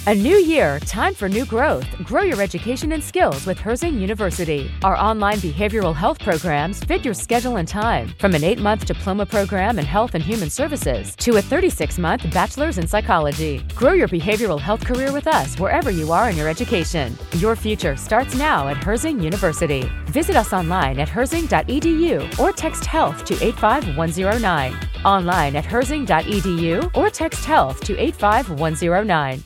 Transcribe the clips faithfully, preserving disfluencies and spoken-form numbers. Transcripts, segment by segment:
A new year, time for new growth. Grow your education and skills with Herzing University. Our online behavioral health programs fit your schedule and time. From an eight-month diploma program in health and human services to a thirty-six month bachelor's in psychology. Grow your behavioral health career with us wherever you are in your education. Your future starts now at Herzing University. Visit us online at herzing dot e d u or text health to eight five one zero nine. Online at herzing dot e d u or text health to eight five one zero nine.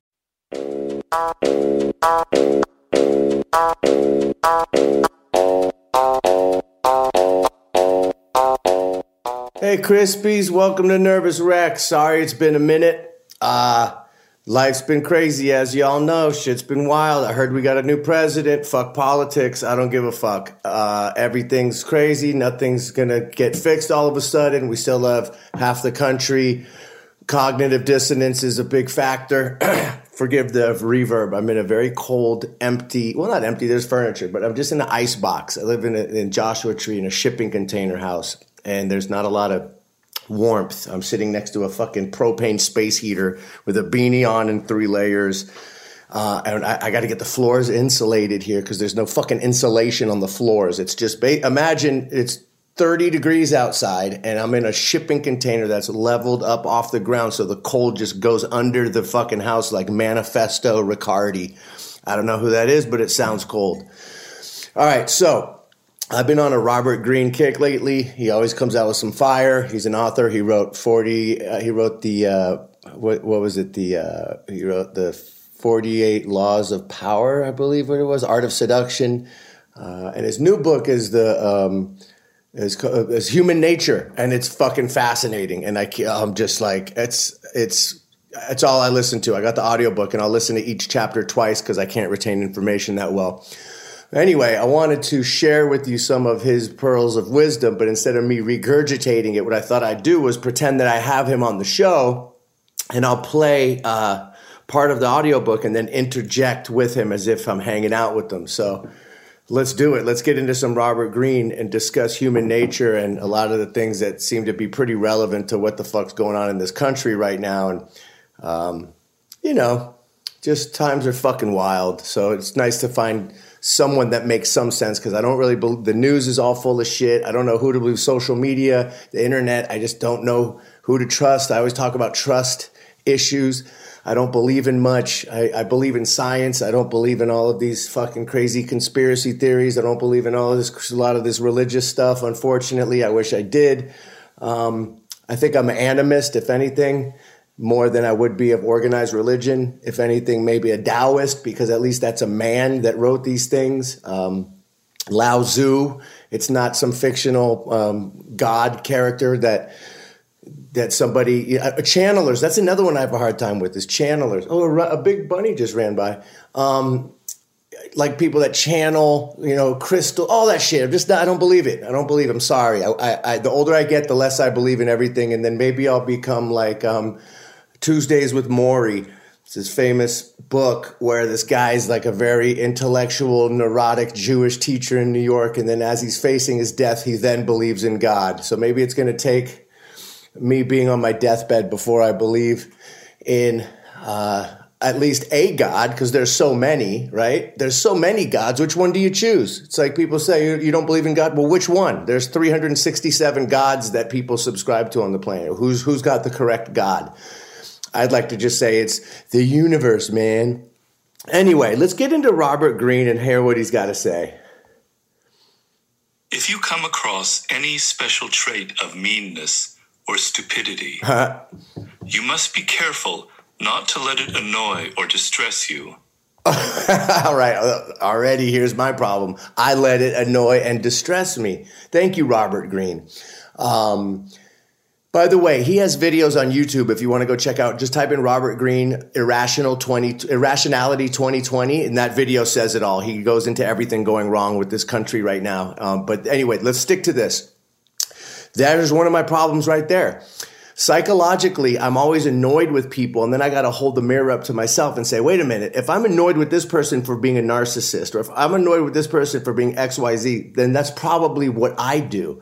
Hey Crispies, welcome to Nervous Wreck. Sorry it's been a minute. Uh, life's been crazy, as y'all know. Shit's been wild. I heard we got a new president. Fuck politics. I don't give a fuck. Uh, everything's crazy. Nothing's gonna get fixed all of a sudden. We still have half the country. Cognitive dissonance is a big factor. Forgive the reverb. I'm in a very cold, empty, well, not empty, there's furniture, but I'm just in an ice box. I live in, a, in Joshua Tree in a shipping container house, and there's not a lot of warmth. I'm sitting next to a fucking propane space heater with a beanie on and three layers. Uh, and I, I got to get the floors insulated here because there's no fucking insulation on the floors. It's just, ba- imagine it's thirty degrees outside, and I'm in a shipping container that's leveled up off the ground, so the cold just goes under the fucking house like Manifesto Riccardi. I don't know who that is, but it sounds cold. All right, so I've been on a Robert Greene kick lately. He always comes out with some fire. He's an author. He wrote forty. Uh, he wrote the uh, what? What was it? The uh, he wrote the forty-eight Laws of Power, I believe what it was. Art of Seduction, uh, and his new book is the. Um, It's, it's Human Nature, and it's fucking fascinating. And I, I'm just like, it's it's it's all I listen to. I got the audiobook, and I'll listen to each chapter twice because I can't retain information that well. Anyway, I wanted to share with you some of his pearls of wisdom, but instead of me regurgitating it, what I thought I'd do was pretend that I have him on the show, and I'll play uh, part of the audiobook and then interject with him as if I'm hanging out with them. So let's do it. Let's get into some Robert Greene and discuss human nature and a lot of the things that seem to be pretty relevant to what the fuck's going on in this country right now. And, um, you know, just times are fucking wild. So it's nice to find someone that makes some sense because I don't really believe the news is all full of shit. I don't know who to believe, social media, the internet. I just don't know who to trust. I always talk about trust issues. I don't believe in much. I, I believe in science. I don't believe in all of these fucking crazy conspiracy theories. I don't believe in all of this, a lot of this religious stuff. Unfortunately, I wish I did. Um, I think I'm an animist, if anything, more than I would be of organized religion. If anything, maybe a Taoist, because at least that's a man that wrote these things. Um, Lao Tzu, it's not some fictional um, God character that... that somebody, uh, channelers, that's another one I have a hard time with, is channelers. Oh, a, a big bunny just ran by. Um, like people that channel, you know, crystal, all that shit. I'm just not, I don't believe it. I don't believe it. I'm sorry. I, I, I, the older I get, the less I believe in everything. And then maybe I'll become like um, Tuesdays with Morrie. It's this famous book where this guy's like a very intellectual, neurotic Jewish teacher in New York. And then as he's facing his death, he then believes in God. So maybe it's going to take me being on my deathbed before I believe in uh, at least a God, because there's so many, right? There's so many gods. Which one do you choose? It's like people say, you, you don't believe in God. Well, which one? There's three hundred sixty-seven gods that people subscribe to on the planet. Who's Who's got the correct God? I'd like to just say it's the universe, man. Anyway, let's get into Robert Greene and hear what he's got to say. If you come across any special trait of meanness or stupidity, Huh? you must be careful not to let it annoy or distress you. All right, already here's my problem. I let it annoy and distress me. Thank you, Robert Greene. Um, by the way, he has videos on YouTube if you want to go check out. Just type in Robert Greene Irrational twenty Irrationality twenty twenty, and that video says it all. He goes into everything going wrong with this country right now. Um, but anyway, let's stick to this. That is one of my problems right there. Psychologically, I'm always annoyed with people, and then I got to hold the mirror up to myself and say, wait a minute, if I'm annoyed with this person for being a narcissist, or if I'm annoyed with this person for being X Y Z, then that's probably what I do.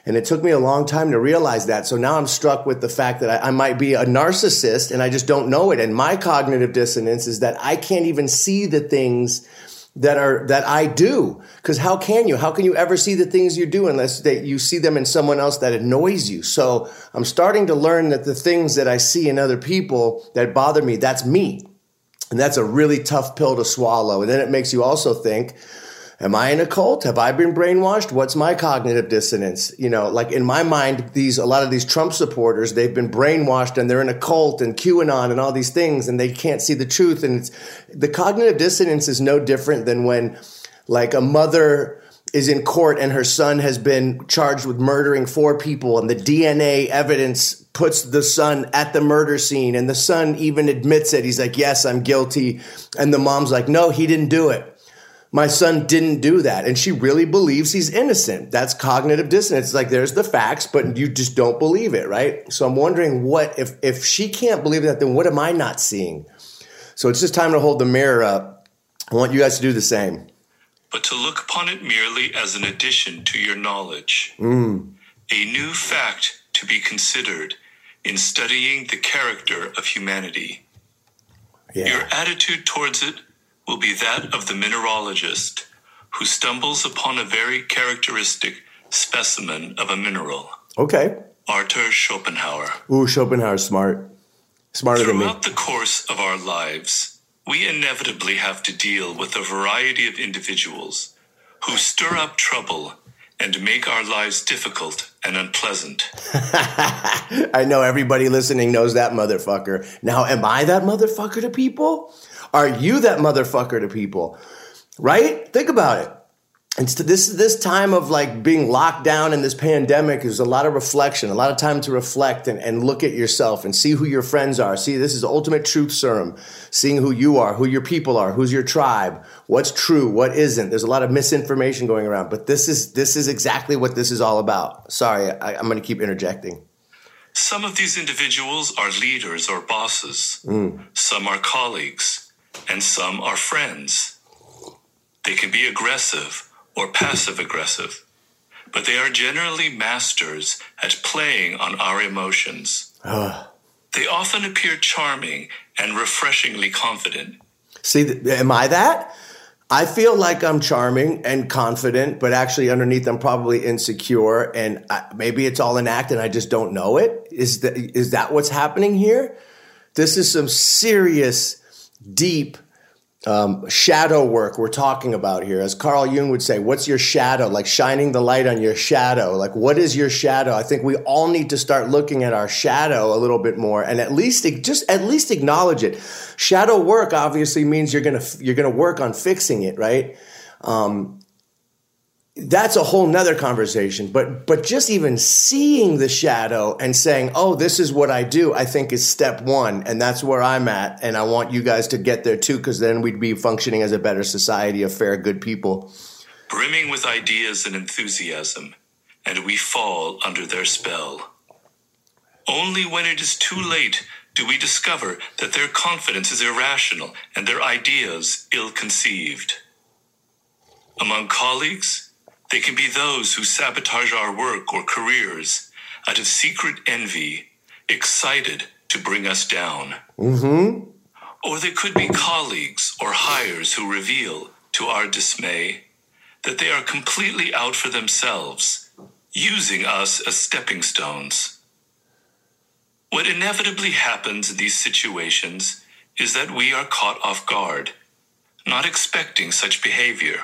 And it took me a long time to realize that. So now I'm struck with the fact that I, I might be a narcissist and I just don't know it. And my cognitive dissonance is that I can't even see the things that are that I do. Because how can you? How can you ever see the things you do unless that you see them in someone else that annoys you? So I'm starting to learn that the things that I see in other people that bother me, that's me. And that's a really tough pill to swallow. And then it makes you also think, am I in a cult? Have I been brainwashed? What's my cognitive dissonance? You know, like in my mind, these a lot of these Trump supporters, they've been brainwashed and they're in a cult and QAnon and all these things and they can't see the truth. And it's, the cognitive dissonance is no different than when like a mother is in court and her son has been charged with murdering four people and the D N A evidence puts the son at the murder scene and the son even admits it. He's like, yes, I'm guilty. And the mom's like, no, he didn't do it. My son didn't do that. And she really believes he's innocent. That's cognitive dissonance. It's like there's the facts, but you just don't believe it, right? So I'm wondering what, if, if she can't believe that, then what am I not seeing? So it's just time to hold the mirror up. I want you guys to do the same. But to look upon it merely as an addition to your knowledge, Mm. a new fact to be considered in studying the character of humanity. Your Yeah. attitude towards it will be that of the mineralogist who stumbles upon a very characteristic specimen of a mineral. Okay. Arthur Schopenhauer. Ooh, Schopenhauer's smart. Smarter than me. Throughout the course of our lives, we inevitably have to deal with a variety of individuals who stir up trouble and make our lives difficult and unpleasant. I know everybody listening knows that motherfucker. Now, am I that motherfucker to people? Are you that motherfucker to people? Right? Think about it. It's to this this time of like being locked down in this pandemic is a lot of reflection, a lot of time to reflect and, and look at yourself and see who your friends are. See, this is ultimate truth serum, seeing who you are, who your people are, who's your tribe, what's true, what isn't. There's a lot of misinformation going around, but this is this is exactly what this is all about. Sorry, I, I'm going to keep interjecting. Some of these individuals are leaders or bosses. Mm. Some are colleagues, and some are friends. They can be aggressive or passive-aggressive, but they are generally masters at playing on our emotions. They often appear charming and refreshingly confident. See, th- am I that? I feel like I'm charming and confident, but actually underneath I'm probably insecure, and I, maybe it's all an act and I just don't know it. Is that, is that what's happening here? This is some serious, deep um, shadow work we're talking about here. As Carl Jung would say, what's your shadow? Like shining the light on your shadow. Like, what is your shadow? I think we all need to start looking at our shadow a little bit more and at least just at least acknowledge it. Shadow work obviously means you're gonna you're gonna work on fixing it, right? Um, that's a whole nother conversation. But but just even seeing the shadow and saying, oh, this is what I do, I think is step one. And that's where I'm at. And I want you guys to get there too, because then we'd be functioning as a better society of fair, good people. Brimming with ideas and enthusiasm, and we fall under their spell. Only when it is too late do we discover that their confidence is irrational and their ideas ill-conceived. Among colleagues, they can be those who sabotage our work or careers out of secret envy, excited to bring us down. Mm-hmm. Or they could be colleagues or hires who reveal, to our dismay, that they are completely out for themselves, using us as stepping stones. What inevitably happens in these situations is that we are caught off guard, not expecting such behavior.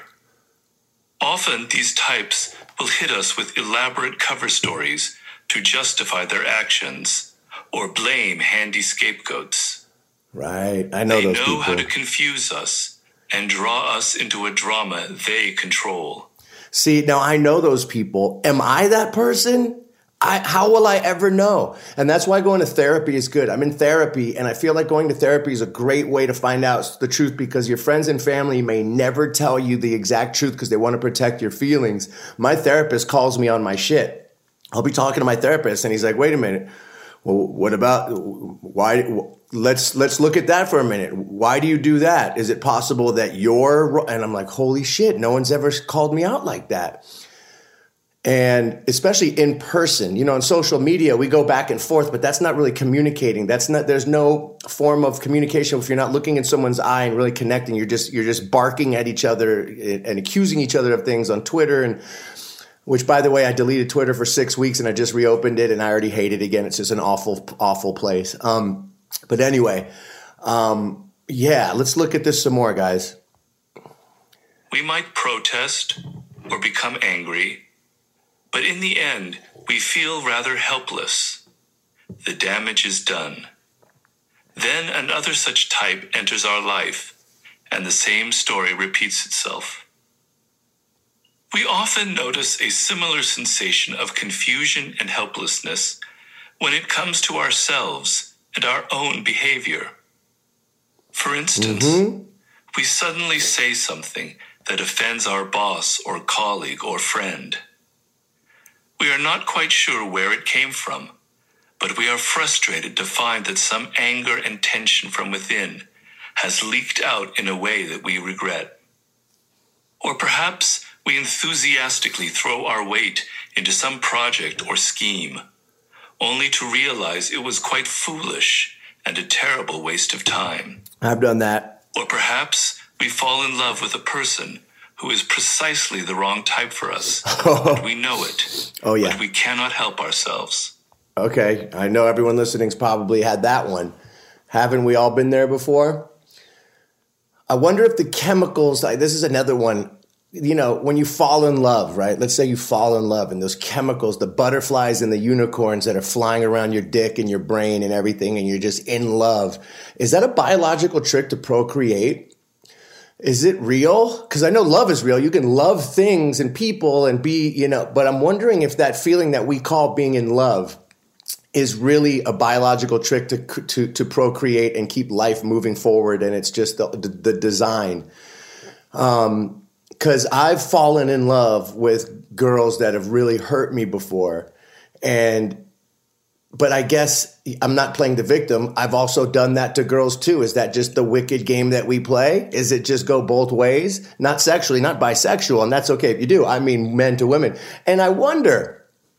Often these types will hit us with elaborate cover stories to justify their actions or blame handy scapegoats. Right. I know they those know people. how to confuse us and draw us into a drama they control. See, now I know those people. Am I that person? I, how will I ever know? And that's why going to therapy is good. I'm in therapy, and I feel like going to therapy is a great way to find out the truth, because your friends and family may never tell you the exact truth because they want to protect your feelings. My therapist calls me on my shit. I'll be talking to my therapist, and he's like, wait a minute. Well, what about why? Let's let's look at that for a minute. Why do you do that? Is it possible that you're? And I'm like, holy shit! No one's ever called me out like that. And especially in person, you know, on social media, we go back and forth, but that's not really communicating. That's not, there's no form of communication if you're not looking in someone's eye and really connecting. You're just, you're just barking at each other and accusing each other of things on Twitter. And which, by the way, I deleted Twitter for six weeks and I just reopened it and I already hate it again. It's just an awful, awful place. Um, but anyway, um, yeah, let's look at this some more, guys. We might protest or become angry, but in the end, we feel rather helpless. The damage is done. Then another such type enters our life, and the same story repeats itself. We often notice a similar sensation of confusion and helplessness when it comes to ourselves and our own behavior. For instance, mm-hmm. we suddenly say something that offends our boss or colleague or friend. We are not quite sure where it came from, but we are frustrated to find that some anger and tension from within has leaked out in a way that we regret. Or perhaps we enthusiastically throw our weight into some project or scheme, only to realize it was quite foolish and a terrible waste of time. I've done that. Or perhaps we fall in love with a person who is precisely the wrong type for us, and we know it. Oh, yeah. But we cannot help ourselves. Okay, I know everyone listening's probably had that one. Haven't we all been there before? I wonder if the chemicals, this is another one, you know, when you fall in love, right? Let's say you fall in love and those chemicals, the butterflies and the unicorns that are flying around your dick and your brain and everything, and you're just in love. Is that a biological trick to procreate? Is it real? Because I know love is real. You can love things and people and be, you know, but I'm wondering if that feeling that we call being in love is really a biological trick to to, to procreate and keep life moving forward. And it's just the, the, the design. Um, because I've fallen in love with girls that have really hurt me before. And But I guess I'm not playing the victim. I've also done that to girls too. Is that just the wicked game that we play? Is it just go both ways? Not sexually, not bisexual. And that's okay if you do. I mean, men to women. And I wonder,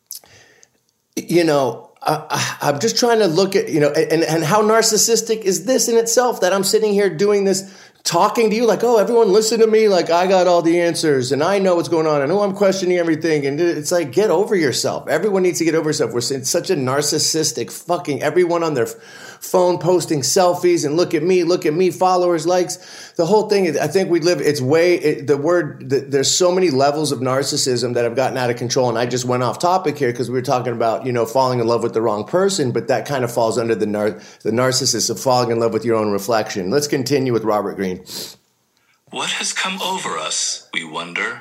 you know, I, I'm just trying to look at, you know, and, and how narcissistic is this in itself that I'm sitting here doing this, talking to you like, oh, everyone listen to me. Like I got all the answers and I know what's going on. I know I'm questioning everything. And it's like, get over yourself. Everyone needs to get over yourself. We're seeing such a narcissistic fucking everyone on their phone posting selfies and look at me, look at me, followers, likes. The whole thing is, I think we live, it's way, it, the word, the, there's so many levels of narcissism that have gotten out of control. And I just went off topic here because we were talking about, you know, falling in love with the wrong person, but that kind of falls under the nar- the narcissist of falling in love with your own reflection. Let's continue with Robert Greene. What has come over us, we wonder?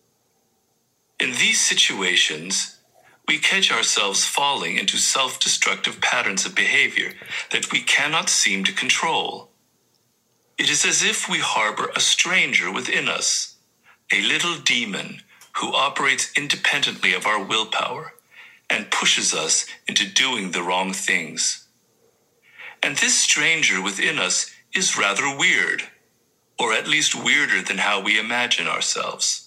In these situations, we catch ourselves falling into self-destructive patterns of behavior that we cannot seem to control. It is as if we harbor a stranger within us, a little demon who operates independently of our willpower and pushes us into doing the wrong things. And this stranger within us is rather weird, or at least weirder than how we imagine ourselves.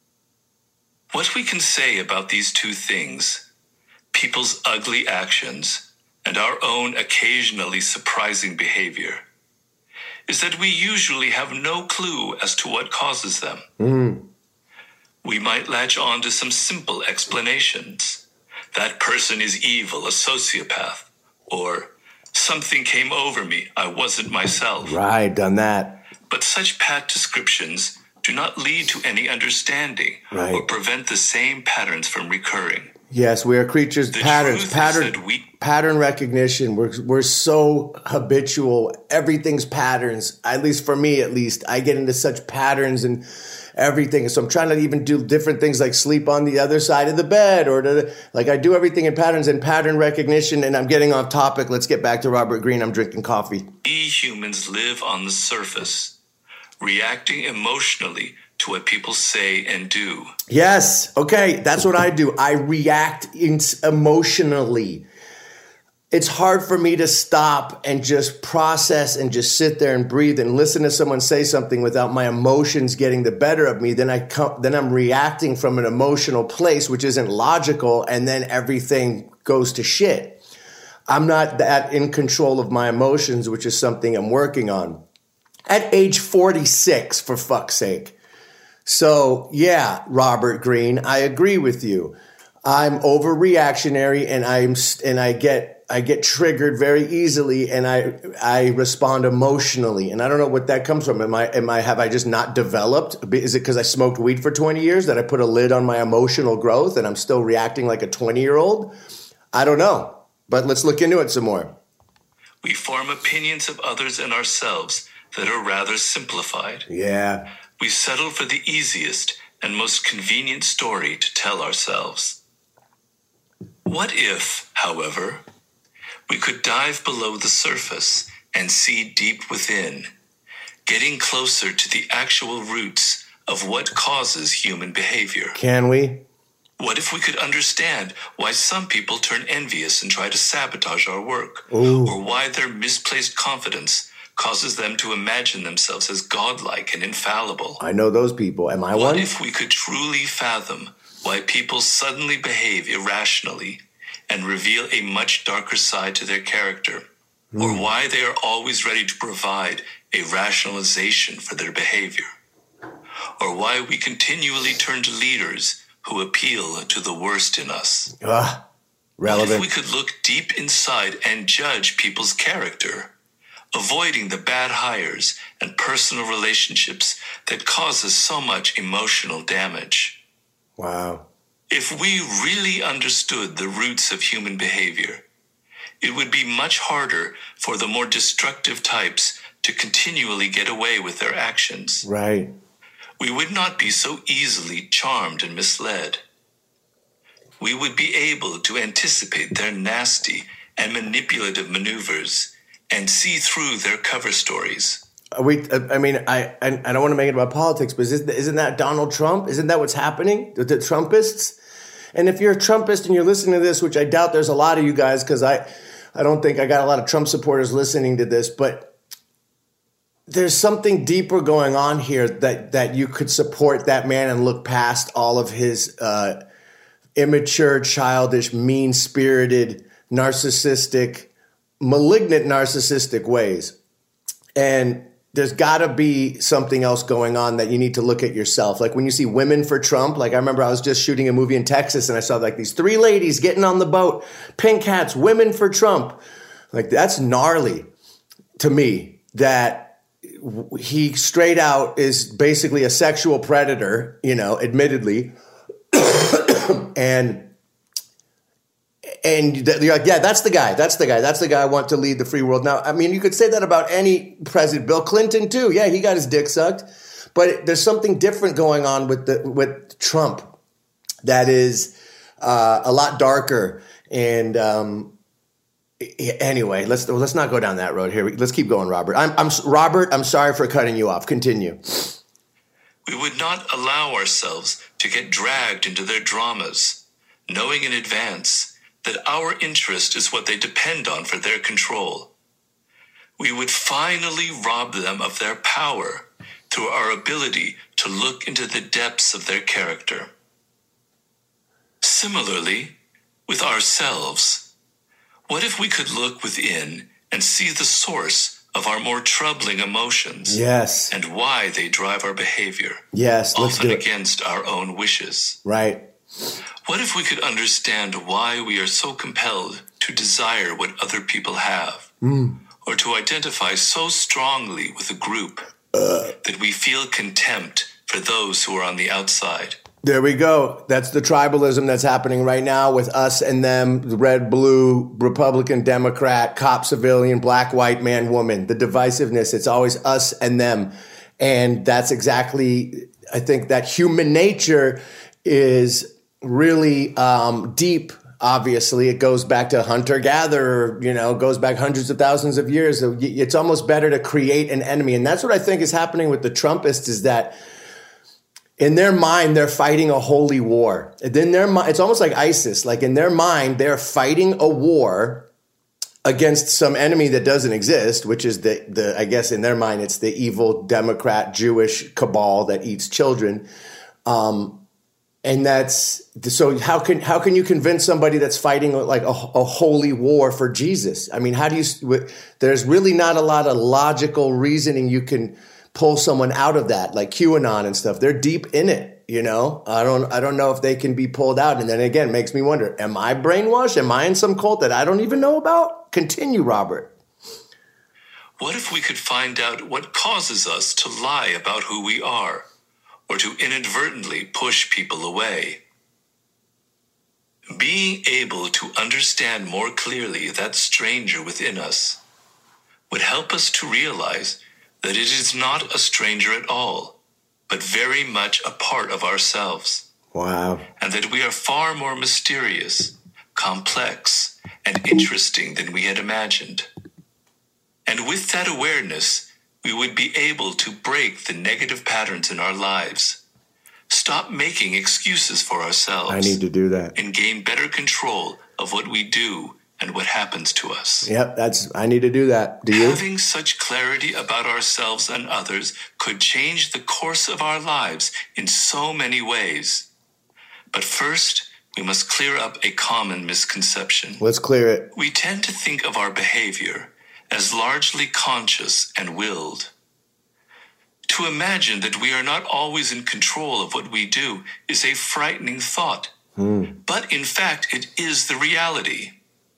What we can say about these two things, people's ugly actions and our own occasionally surprising behavior, is that we usually have no clue as to what causes them. Mm. We might latch on to some simple explanations. That person is evil, a sociopath, or something came over me, I wasn't myself. Right, done that. But such pat descriptions do not lead to any understanding right. or prevent the same patterns from recurring. Yes, we are creatures of patterns, pattern, we- pattern recognition. We're we're so habitual. Everything's patterns. At least for me, at least, I get into such patterns and everything. So I'm trying to even do different things like sleep on the other side of the bed or to, like I do everything in patterns and pattern recognition. And I'm getting off topic. Let's get back to Robert Greene. I'm drinking coffee. We humans live on the surface, reacting emotionally to what people say and do. Yes. Okay. That's what I do. I react in- emotionally. it's hard for me to stop and just process and just sit there and breathe and listen to someone say something without my emotions getting the better of me. Then I come, then I'm reacting from an emotional place, which isn't logical. And then everything goes to shit. I'm not that in control of my emotions, which is something I'm working on at age forty-six, for fuck's sake. So yeah, Robert Greene, I agree with you. I'm overreactionary and I'm, and I get, I get triggered very easily and I I respond emotionally. And I don't know what that comes from. Am I am I have I just not developed? Is it because I smoked weed for twenty years that I put a lid on my emotional growth and I'm still reacting like a twenty-year-old? I don't know. But let's look into it some more. We form opinions of others and ourselves that are rather simplified. Yeah. We settle for the easiest and most convenient story to tell ourselves. What if, however, we could dive below the surface and see deep within, getting closer to the actual roots of what causes human behavior? Can we? What if we could understand why some people turn envious and try to sabotage our work? Ooh. Or why their misplaced confidence causes them to imagine themselves as godlike and infallible? I know those people. Am I What one? if we could truly fathom why people suddenly behave irrationally and reveal a much darker side to their character, mm. or why they are always ready to provide a rationalization for their behavior, or why we continually turn to leaders who appeal to the worst in us? Ugh, relevant. What if we could look deep inside and judge people's character, avoiding the bad hires and personal relationships that cause us so much emotional damage? Wow. If we really understood the roots of human behavior, it would be much harder for the more destructive types to continually get away with their actions. Right. We would not be so easily charmed and misled. We would be able to anticipate their nasty and manipulative maneuvers and see through their cover stories. Are we, I mean, I, I I don't want to make it about politics, but isn't, isn't that Donald Trump? Isn't that what's happening? The, the Trumpists? And if you're a Trumpist and you're listening to this, which I doubt there's a lot of you guys, because I, I don't think I got a lot of Trump supporters listening to this, but there's something deeper going on here that, that you could support that man and look past all of his uh, immature, childish, mean-spirited, narcissistic, malignant narcissistic ways. And there's got to be something else going on that you need to look at yourself. Like when you see Women for Trump, like I remember I was just shooting a movie in Texas and I saw like these three ladies getting on the boat, pink hats, Women for Trump. Like that's gnarly to me that he straight out is basically a sexual predator, you know, admittedly. and And you're like, yeah, that's the guy. That's the guy. That's the guy I want to lead the free world. Now, I mean, you could say that about any president. Bill Clinton, too. Yeah, he got his dick sucked. But there's something different going on with the with Trump that is uh, a lot darker. And um, anyway, let's let's not go down that road here. Let's keep going, Robert. I'm, I'm Robert. I'm sorry for cutting you off. Continue. We would not allow ourselves to get dragged into their dramas, knowing in advance that our interest is what they depend on for their control. We would finally rob them of their power through our ability to look into the depths of their character. Similarly, with ourselves, what if we could look within and see the source of our more troubling emotions? Yes. And why they drive our behavior. Yes, let's often do it. Against our own wishes. Right. What if we could understand why we are so compelled to desire what other people have, mm. or to identify so strongly with a group uh. that we feel contempt for those who are on the outside? There we go. That's the tribalism that's happening right now with us and them, the red, blue, Republican, Democrat, cop, civilian, black, white, man, woman. The divisiveness, it's always us and them. And that's exactly, I think that human nature is really um, deep. Obviously, it goes back to hunter-gatherer, you know, goes back hundreds of thousands of years. It's almost better to create an enemy. And that's what I think is happening with the Trumpists is that in their mind, they're fighting a holy war. In their mind, it's almost like ISIS. Like in their mind, they're fighting a war against some enemy that doesn't exist, which is the, the I guess in their mind, it's the evil Democrat Jewish cabal that eats children. Um, and that's so how can how can you convince somebody that's fighting like a, a holy war for Jesus? I mean, how do you there's really not a lot of logical reasoning you can pull someone out of that, like QAnon and stuff. They're deep in it, you know. I don't I don't know if they can be pulled out. And then again, it makes me wonder, am I brainwashed? Am I in some cult that I don't even know about? Continue, Robert. What if we could find out what causes us to lie about who we are, or to inadvertently push people away? Being able to understand more clearly that stranger within us would help us to realize that it is not a stranger at all, but very much a part of ourselves. Wow. And that we are far more mysterious, complex, and interesting than we had imagined. And with that awareness, we would be able to break the negative patterns in our lives, stop making excuses for ourselves. I need to do that. And gain better control of what we do and what happens to us. Yep, that's I need to do that. Do you? Having such clarity about ourselves and others could change the course of our lives in so many ways. But first, we must clear up a common misconception. Let's clear it. We tend to think of our behavior as largely conscious and willed. To imagine that we are not always in control of what we do is a frightening thought. Hmm. But in fact, it is the reality.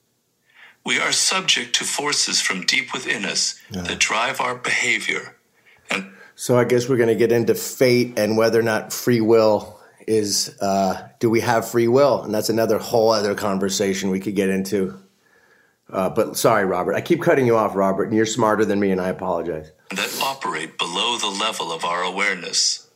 We are subject to forces from deep within us yeah. that drive our behavior. And so I guess we're going to get into fate and whether or not free will is, uh, do we have free will? And that's another whole other conversation we could get into. Uh, but sorry, Robert. I keep cutting you off, Robert, and you're smarter than me, and I apologize. That operate below the level of our awareness.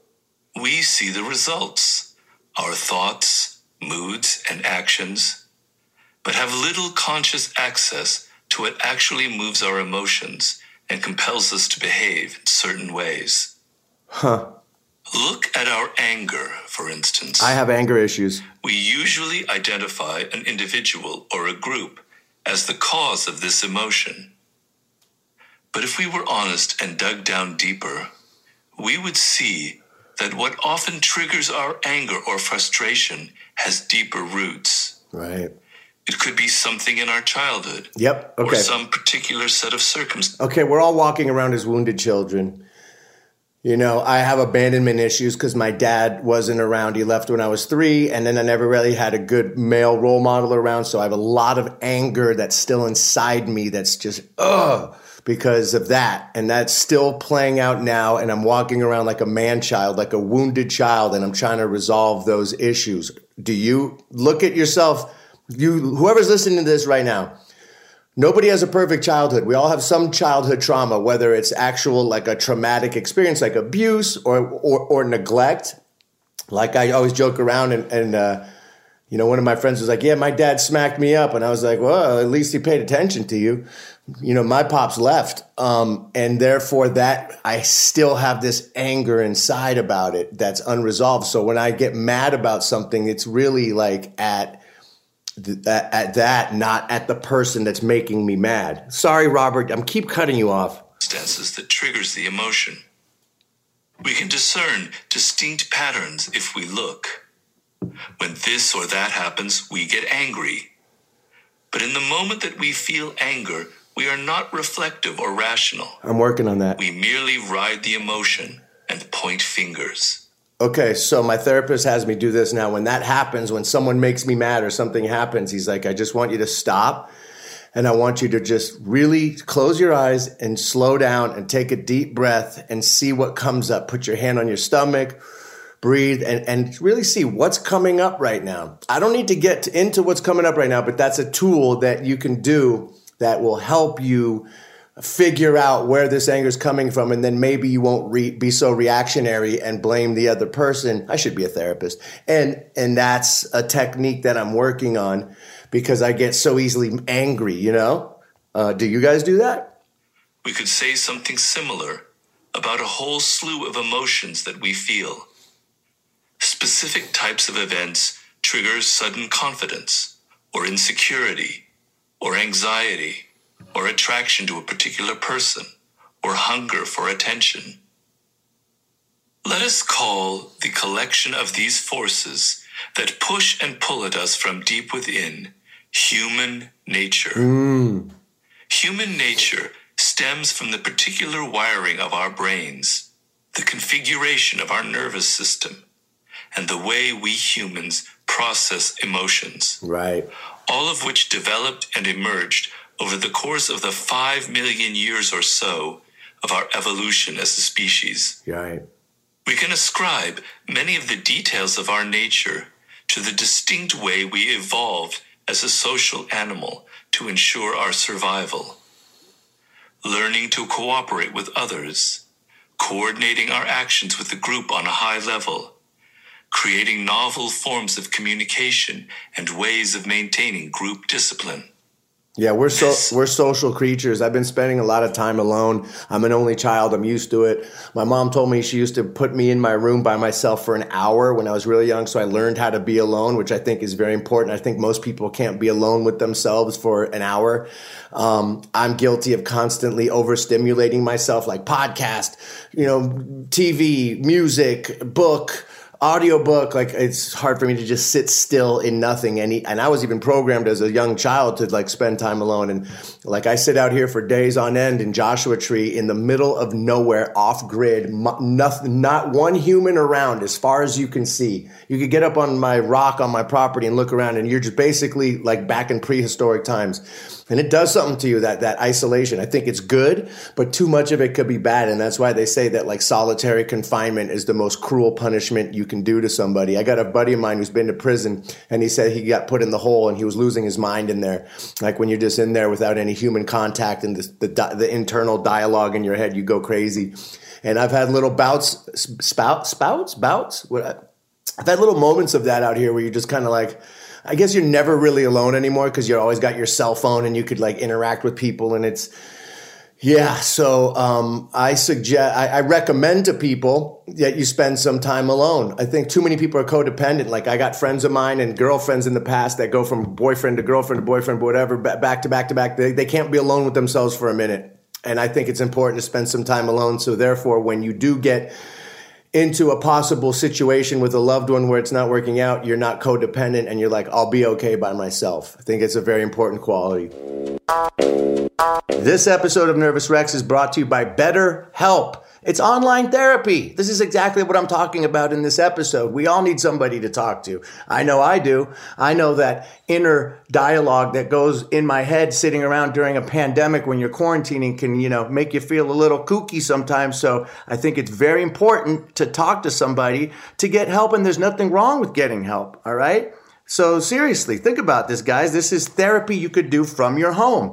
We see the results, our thoughts, moods, and actions, but have little conscious access to what actually moves our emotions and compels us to behave in certain ways. Huh. Look at our anger, for instance. I have anger issues. We usually identify an individual or a group as the cause of this emotion. But if we were honest and dug down deeper, we would see that what often triggers our anger or frustration has deeper roots. Right. It could be something in our childhood. Yep. Okay. Or some particular set of circumstances. Okay, we're all walking around as wounded children. You know, I have abandonment issues because my dad wasn't around. He left when I was three, and then I never really had a good male role model around. So I have a lot of anger that's still inside me that's just, ugh, because of that. And that's still playing out now, and I'm walking around like a man-child, like a wounded child, and I'm trying to resolve those issues. Do you look at yourself, you whoever's listening to this right now, nobody has a perfect childhood. We all have some childhood trauma, whether it's actual, like a traumatic experience, like abuse or or, or neglect. Like I always joke around and, and uh, you know, one of my friends was like, yeah, my dad smacked me up. And I was like, well, at least he paid attention to you. You know, my pops left. Um, and therefore that I still have this anger inside about it that's unresolved. So when I get mad about something, it's really like at at that, not at the person that's making me mad. Sorry, Robert, I'm keep cutting you off. Circumstances that triggers the emotion. We can discern distinct patterns if we look. When this or that happens, we get angry. But in the moment that we feel anger, we are not reflective or rational. I'm working on that. We merely ride the emotion and point fingers. Okay, so my therapist has me do this now. When that happens, when someone makes me mad or something happens, he's like, I just want you to stop. And I want you to just really close your eyes and slow down and take a deep breath and see what comes up. Put your hand on your stomach, breathe, and, and really see what's coming up right now. I don't need to get into what's coming up right now, but that's a tool that you can do that will help you figure out where this anger is coming from, and then maybe you won't re- be so reactionary and blame the other person. I should be a therapist. And and that's a technique that I'm working on because I get so easily angry, you know? Uh, do you guys do that? We could say something similar about a whole slew of emotions that we feel. Specific types of events trigger sudden confidence or insecurity or anxiety, or attraction to a particular person, or hunger for attention. Let us call the collection of these forces that push and pull at us from deep within human nature. Mm. Human nature stems from the particular wiring of our brains, the configuration of our nervous system, and the way we humans process emotions. Right. All of which developed and emerged over the course of the five million years or so of our evolution as a species. Right. We can ascribe many of the details of our nature to the distinct way we evolved as a social animal to ensure our survival. Learning to cooperate with others, coordinating our actions with the group on a high level, creating novel forms of communication and ways of maintaining group discipline. Yeah, we're so we're social creatures. I've been spending a lot of time alone. I'm an only child. I'm used to it. My mom told me she used to put me in my room by myself for an hour when I was really young, so I learned how to be alone, which I think is very important. I think most people can't be alone with themselves for an hour. Um, I'm guilty of constantly overstimulating myself, like podcast, you know, T V, music, book, audiobook. Like, it's hard for me to just sit still in nothing. And, he, and I was even programmed as a young child to like spend time alone. And like, I sit out here for days on end in Joshua Tree in the middle of nowhere, off grid, nothing, not one human around as far as you can see. You could get up on my rock on my property and look around, and you're just basically like back in prehistoric times. And it does something to you, that that isolation. I think it's good, but too much of it could be bad. And that's why they say that like solitary confinement is the most cruel punishment you can do to somebody. I got a buddy of mine who's been to prison, and he said he got put in the hole and he was losing his mind in there. Like when you're just in there without any human contact and the, the, the internal dialogue in your head, you go crazy. And I've had little bouts, spout, spouts, bouts. What? I've had little moments of that out here where you're just kind of like, I guess you're never really alone anymore because you always got your cell phone and you could like interact with people, and it's, yeah. So um, I suggest, I, I recommend to people that you spend some time alone. I think too many people are codependent. Like I got friends of mine and girlfriends in the past that go from boyfriend to girlfriend to boyfriend, whatever, back to back to back. They, they can't be alone with themselves for a minute. And I think it's important to spend some time alone. So therefore, when you do get into a possible situation with a loved one where it's not working out, you're not codependent and you're like, I'll be okay by myself. I think it's a very important quality. This episode of Nervous Rex is brought to you by BetterHelp. It's online therapy. This is exactly what I'm talking about in this episode. We all need somebody to talk to. I know I do. I know that inner dialogue that goes in my head sitting around during a pandemic when you're quarantining can, you know, make you feel a little kooky sometimes. So I think it's very important to talk to somebody to get help, and there's nothing wrong with getting help, all right? So seriously, think about this, guys. This is therapy you could do from your home.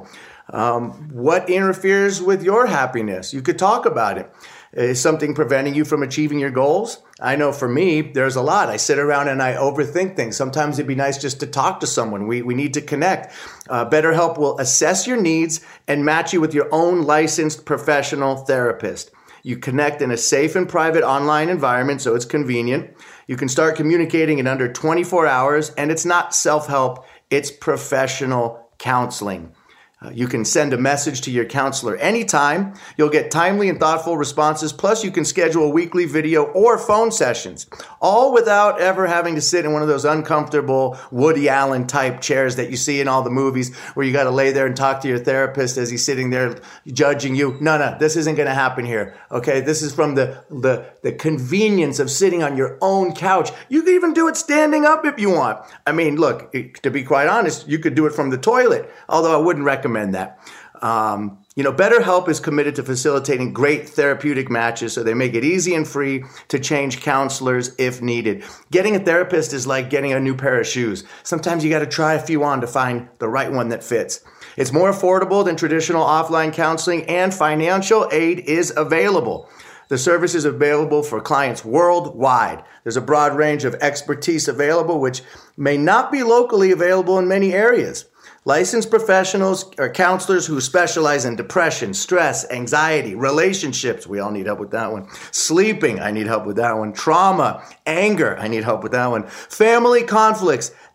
Um, what interferes with your happiness? You could talk about it. Is something preventing you from achieving your goals? I know for me, there's a lot. I sit around and I overthink things. Sometimes it'd be nice just to talk to someone. We we need to connect. Uh, BetterHelp will assess your needs and match you with your own licensed professional therapist. You connect in a safe and private online environment, so it's convenient. You can start communicating in under twenty-four hours, and it's not self-help, it's professional counseling. Uh, you can send a message to your counselor anytime. You'll get timely and thoughtful responses. Plus, you can schedule weekly video or phone sessions, all without ever having to sit in one of those uncomfortable Woody Allen type chairs that you see in all the movies where you got to lay there and talk to your therapist as he's sitting there judging you. No, no, this isn't going to happen here. Okay, this is from the, the, the convenience of sitting on your own couch. You can even do it standing up if you want. I mean, look, to be quite honest, you could do it from the toilet, although I wouldn't recommend that. Um, you know, BetterHelp is committed to facilitating great therapeutic matches, so they make it easy and free to change counselors if needed. Getting a therapist is like getting a new pair of shoes. Sometimes you got to try a few on to find the right one that fits. It's more affordable than traditional offline counseling, and financial aid is available. The service is available for clients worldwide. There's a broad range of expertise available, which may not be locally available in many areas. Licensed professionals or counselors who specialize in depression, stress, anxiety, relationships. We all need help with that one. Sleeping. I need help with that one. Trauma, anger. I need help with that one. Family conflicts,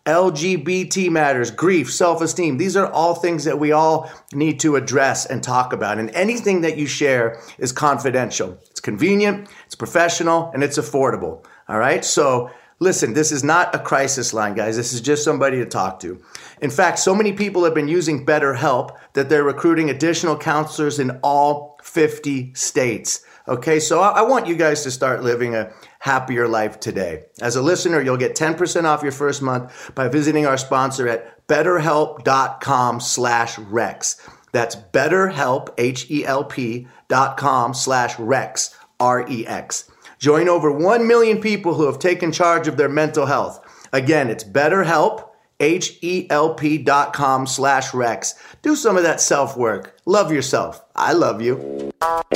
L G B T matters, grief, self-esteem. These are all things that we all need to address and talk about. And anything that you share is confidential. It's convenient, it's professional, and it's affordable. All right? So listen, this is not a crisis line, guys. This is just somebody to talk to. In fact, so many people have been using BetterHelp that they're recruiting additional counselors in all fifty states. Okay, so I want you guys to start living a happier life today. As a listener, you'll get ten percent off your first month by visiting our sponsor at betterhelp.com slash Rex. That's betterhelp, H E L P dot com slash Rex, R E X. Join over one million people who have taken charge of their mental health. Again, it's BetterHelp, H E L P dot com slash Rex. Do some of that self-work. Love yourself. I love you.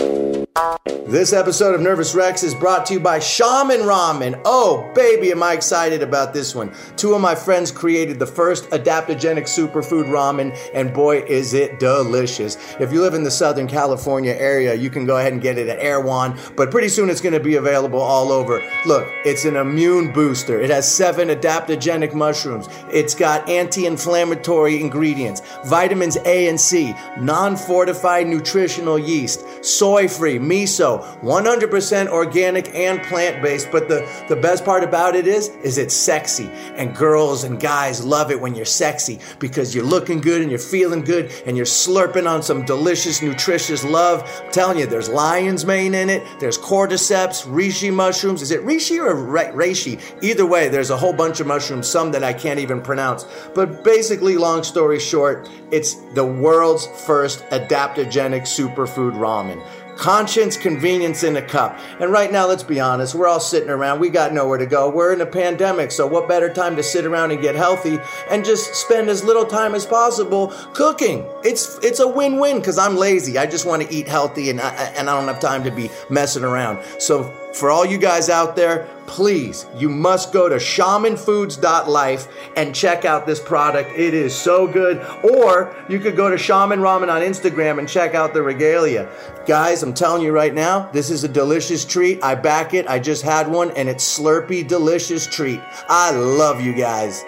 This episode of Nervous Rex is brought to you by Shaman Ramen. Oh, baby, am I excited about this one. Two of my friends created the first adaptogenic superfood ramen, and boy, is it delicious. If you live in the Southern California area, you can go ahead and get it at Erewhon, but pretty soon it's going to be available all over. Look, it's an immune booster. It has seven adaptogenic mushrooms. It's got anti-inflammatory ingredients, vitamins A and C, non-fortified nutritional yeast, soy-free, miso, one hundred percent organic and plant-based, but the, the best part about it is, is it's sexy. And girls and guys love it when you're sexy because you're looking good and you're feeling good and you're slurping on some delicious, nutritious love. I'm telling you, there's lion's mane in it, there's cordyceps, reishi mushrooms. Is it reishi or reishi? Either way, there's a whole bunch of mushrooms, some that I can't even pronounce. But basically, long story short, it's the world's first adaptogenic superfood ramen. Conscience, convenience in a cup. And right now, let's be honest, we're all sitting around. We got nowhere to go. We're in a pandemic, so what better time to sit around and get healthy and just spend as little time as possible cooking? It's it's a win-win because I'm lazy. I just want to eat healthy and I, and I don't have time to be messing around. So for all you guys out there, please, you must go to shaman foods dot life and check out this product. It is so good. Or you could go to Shaman Ramen on Instagram and check out the regalia. Guys, I'm telling you right now, this is a delicious treat. I back it. I just had one and it's slurpy, delicious treat. I love you guys.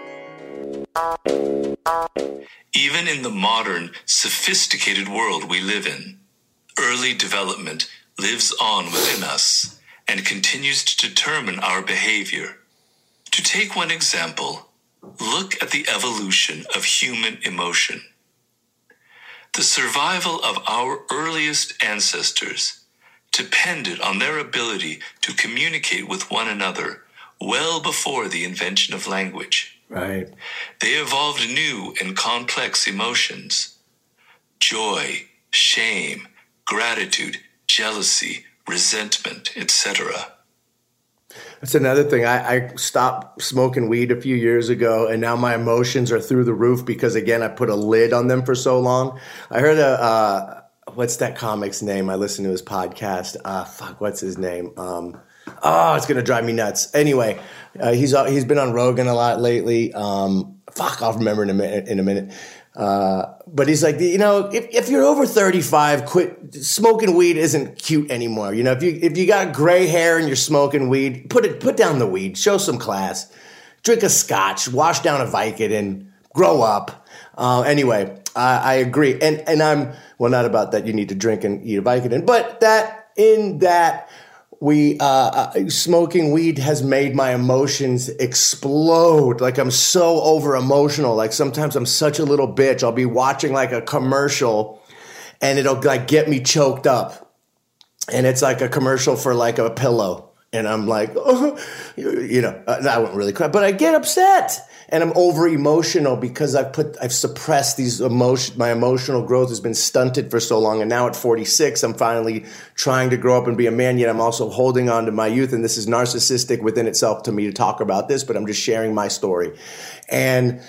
Even in the modern, sophisticated world we live in, early development lives on within us and continues to determine our behavior. To take one example, look at the evolution of human emotion. The survival of our earliest ancestors depended on their ability to communicate with one another well before the invention of language. Right. They evolved new and complex emotions: joy, shame, gratitude, jealousy, resentment, et cetera. That's another thing. I, I stopped smoking weed a few years ago, and now my emotions are through the roof because, again, I put a lid on them for so long. I heard a, uh, what's that comic's name? I listened to his podcast. Uh, fuck, what's his name? Um, oh, it's going to drive me nuts. Anyway, uh, he's uh, he's been on Rogan a lot lately. Um, fuck, I'll remember in a minute. In a minute. Uh, but he's like, you know, if, if you're over thirty-five, quit smoking weed isn't cute anymore. You know, if you, if you got gray hair and you're smoking weed, put it, put down the weed, show some class, drink a scotch, wash down a Vicodin, grow up. Uh, anyway, I, I agree. And, and I'm, well, not about that. You need to drink and eat a Vicodin, but that in that, We, uh, uh, smoking weed has made my emotions explode. Like I'm so over emotional. Like sometimes I'm such a little bitch. I'll be watching like a commercial and it'll like get me choked up. And it's like a commercial for like a pillow. And I'm like, oh, you know, I wouldn't really cry, but I get upset. And I'm over emotional because I've put, I've suppressed these emotion. My emotional growth has been stunted for so long. And now at forty-six, I'm finally trying to grow up and be a man, yet I'm also holding on to my youth. And this is narcissistic within itself to me to talk about this, but I'm just sharing my story. And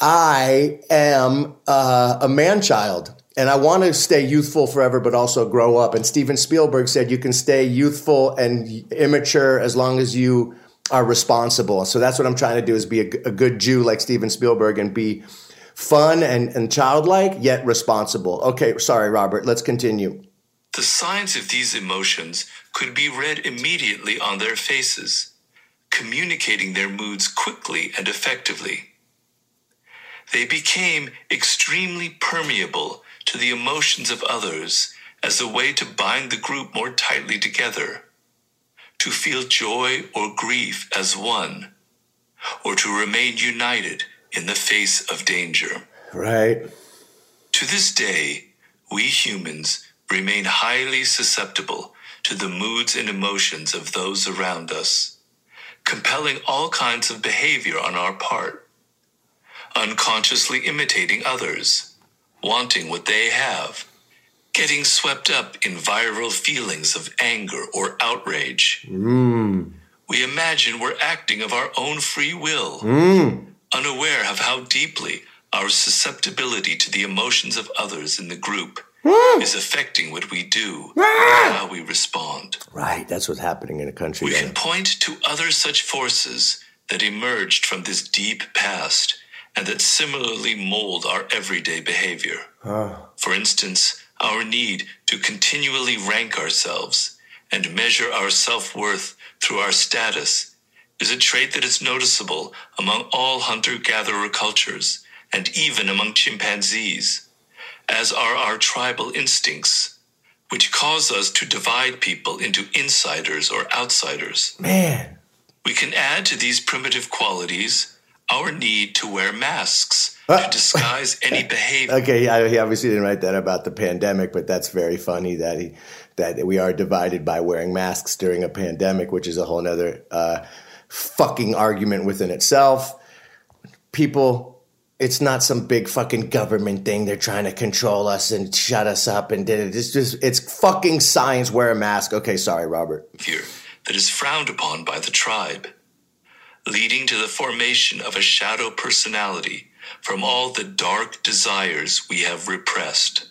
I am uh, a man child. And I want to stay youthful forever, but also grow up. And Steven Spielberg said you can stay youthful and immature as long as you are responsible. So that's what I'm trying to do, is be a, a good Jew like Steven Spielberg and be fun and, and childlike, yet responsible. Okay, sorry, Robert, let's continue. The signs of these emotions could be read immediately on their faces. communicating their moods quickly and effectively. They became extremely permeable to the emotions of others as a way to bind the group more tightly together, to feel joy or grief as one, or to remain united in the face of danger. Right. To this day, we humans remain highly susceptible to the moods and emotions of those around us, compelling all kinds of behavior on our part, unconsciously imitating others, wanting what they have, getting swept up in viral feelings of anger or outrage. Mm. We imagine we're acting of our own free will, Mm. unaware of how deeply our susceptibility to the emotions of others in the group Mm. is affecting what we do Ah. and how we respond. Right, that's what's happening in a country. We that- can point to other such forces that emerged from this deep past and that similarly mold our everyday behavior. Huh. For instance, our need to continually rank ourselves and measure our self-worth through our status is a trait that is noticeable among all hunter-gatherer cultures and even among chimpanzees, as are our tribal instincts, which cause us to divide people into insiders or outsiders. Man. We can add to these primitive qualities our need to wear masks Ah. to disguise any behavior. Okay, he he obviously didn't write that about the pandemic, but that's very funny that he that we are divided by wearing masks during a pandemic, which is a whole nother uh, fucking argument within itself. People, it's not some big fucking government thing. They're trying to control us and shut us up and did it. It's just it's fucking science. Wear a mask. Okay, sorry, Robert. That is frowned upon by the tribe, leading to the formation of a shadow personality from all the dark desires we have repressed.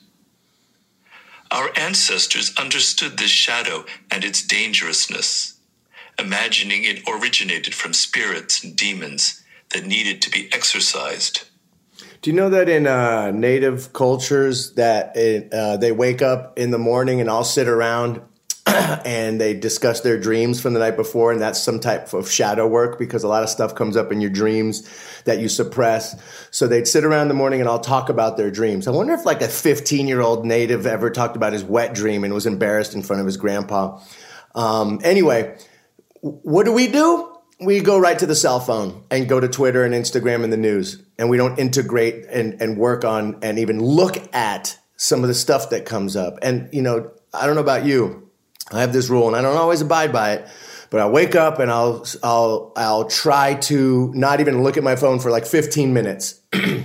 Our ancestors understood this shadow and its dangerousness, imagining it originated from spirits and demons that needed to be exorcised. Do you know that in uh, native cultures that it, uh, they wake up in the morning and all sit around and they discuss their dreams from the night before, and that's some type of shadow work because a lot of stuff comes up in your dreams that you suppress. So they'd sit around in the morning and all talk about their dreams. I wonder if like a fifteen-year-old native ever talked about his wet dream and was embarrassed in front of his grandpa. Um, anyway, what do we do? We go right to the cell phone and go to Twitter and Instagram and the news, and we don't integrate and, and work on and even look at some of the stuff that comes up. And, you know, I don't know about you. I have this rule, and I don't always abide by it, but I'll wake up and I'll I'll I'll try to not even look at my phone for like fifteen minutes.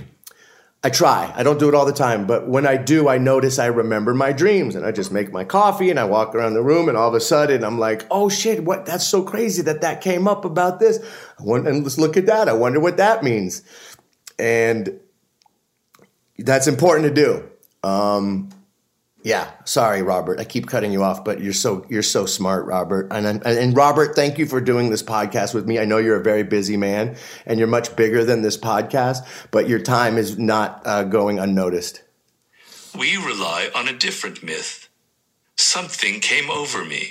I try. I don't do it all the time, but when I do, I notice I remember my dreams, and I just make my coffee and I walk around the room, and all of a sudden I'm like, oh shit, what? That's so crazy that that came up about this. I wonder, and let's look at that. I wonder what that means, and that's important to do. Um, Yeah, sorry, Robert. I keep cutting you off, but you're so you're so smart, Robert. And and, and Robert, thank you for doing this podcast with me. I know you're a very busy man, and you're much bigger than this podcast, but your time is not uh, going unnoticed. We rely on a different myth. Something came over me.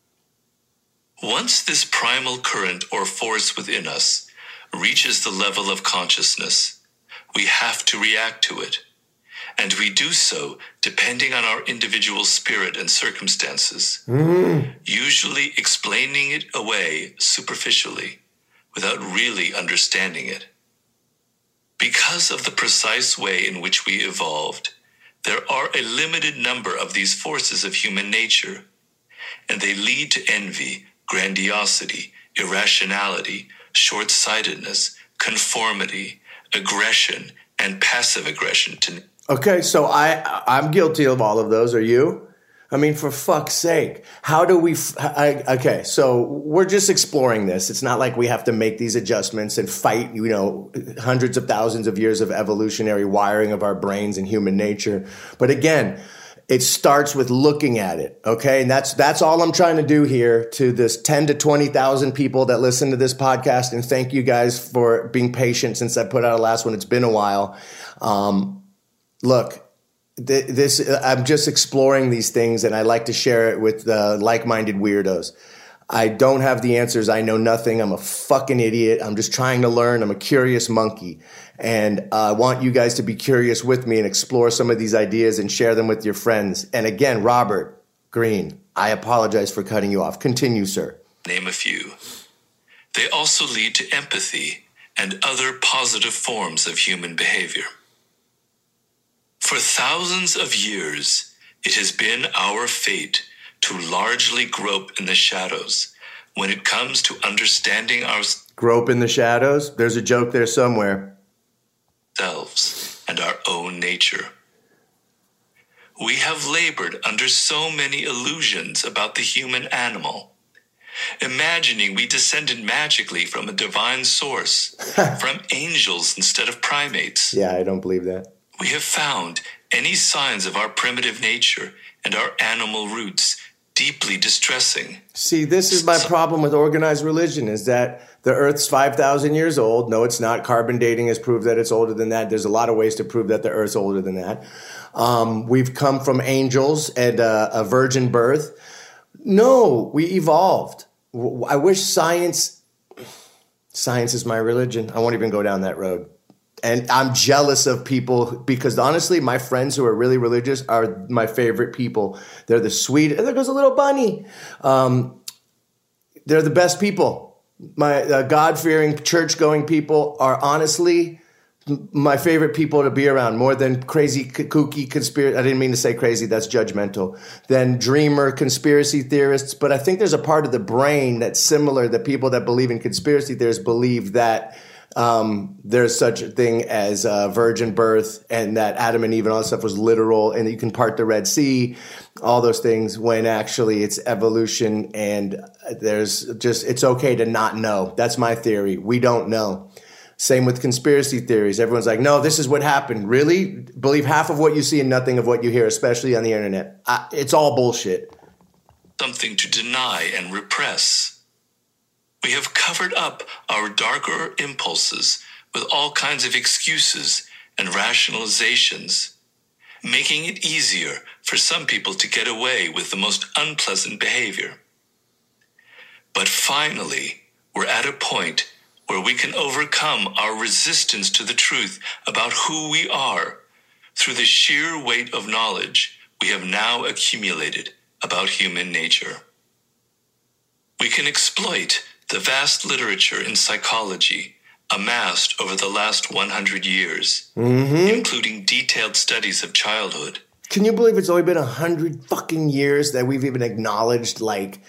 Once this primal current or force within us reaches the level of consciousness, we have to react to it. And we do so depending on our individual spirit and circumstances, mm-hmm. usually explaining it away superficially without really understanding it. Because of the precise way in which we evolved, there are a limited number of these forces of human nature, and they lead to envy, grandiosity, irrationality, short-sightedness, conformity, aggression, and passive aggression to Okay, so I, I'm guilty of all of those. Are you? I mean, for fuck's sake, how do we, f- I, okay, so we're just exploring this. It's not like we have to make these adjustments and fight, you know, hundreds of thousands of years of evolutionary wiring of our brains and human nature. But again, it starts with looking at it, okay? And that's that's all I'm trying to do here to this ten to twenty thousand people that listen to this podcast. And thank you guys for being patient since I put out a last one. It's been a while. Um, Look, th- this I'm just exploring these things, and I like to share it with uh, like-minded weirdos. I don't have the answers. I know nothing. I'm a fucking idiot. I'm just trying to learn. I'm a curious monkey. And uh, I want you guys to be curious with me and explore some of these ideas and share them with your friends. And again, Robert Greene, I apologize for cutting you off. Continue, sir. Name a few. They also lead to empathy and other positive forms of human behavior. For thousands of years, it has been our fate to largely grope in the shadows when it comes to understanding ourselves. Grope in the shadows? There's a joke there somewhere. And our own nature. We have labored under so many illusions about the human animal, imagining we descended magically from a divine source, from angels instead of primates. Yeah, I don't believe that. We have found any signs of our primitive nature and our animal roots deeply distressing. See, this is my problem with organized religion, is that the Earth's five thousand years old. No, it's not. Carbon dating has proved that it's older than that. There's a lot of ways to prove that the Earth's older than that. Um, we've come from angels and uh, a virgin birth. No, we evolved. I wish science, science is my religion. I won't even go down that road. And I'm jealous of people because honestly, my friends who are really religious are my favorite people. They're the sweet. There goes a little bunny. Um, they're the best people. My uh, God-fearing, church-going people are honestly my favorite people to be around, more than crazy, kooky conspiracy. I didn't mean to say crazy. That's judgmental. Than dreamer conspiracy theorists. But I think there's a part of the brain that's similar that people that believe in conspiracy theorists believe that Um, there's such a thing as a virgin birth and that Adam and Eve and all that stuff was literal and that you can part the Red Sea, all those things, when actually it's evolution and there's just, it's okay to not know. That's my theory. We don't know. Same with conspiracy theories. Everyone's like, no, this is what happened. Really? Believe half of what you see and nothing of what you hear, especially on the internet. I, it's all bullshit. Something to deny and repress. We have covered up our darker impulses with all kinds of excuses and rationalizations, making it easier for some people to get away with the most unpleasant behavior. But finally, we're at a point where we can overcome our resistance to the truth about who we are through the sheer weight of knowledge we have now accumulated about human nature. We can exploit the vast literature in psychology amassed over the last one hundred years, mm-hmm. including detailed studies of childhood. Can you believe it's only been one hundred fucking years that we've even acknowledged, like,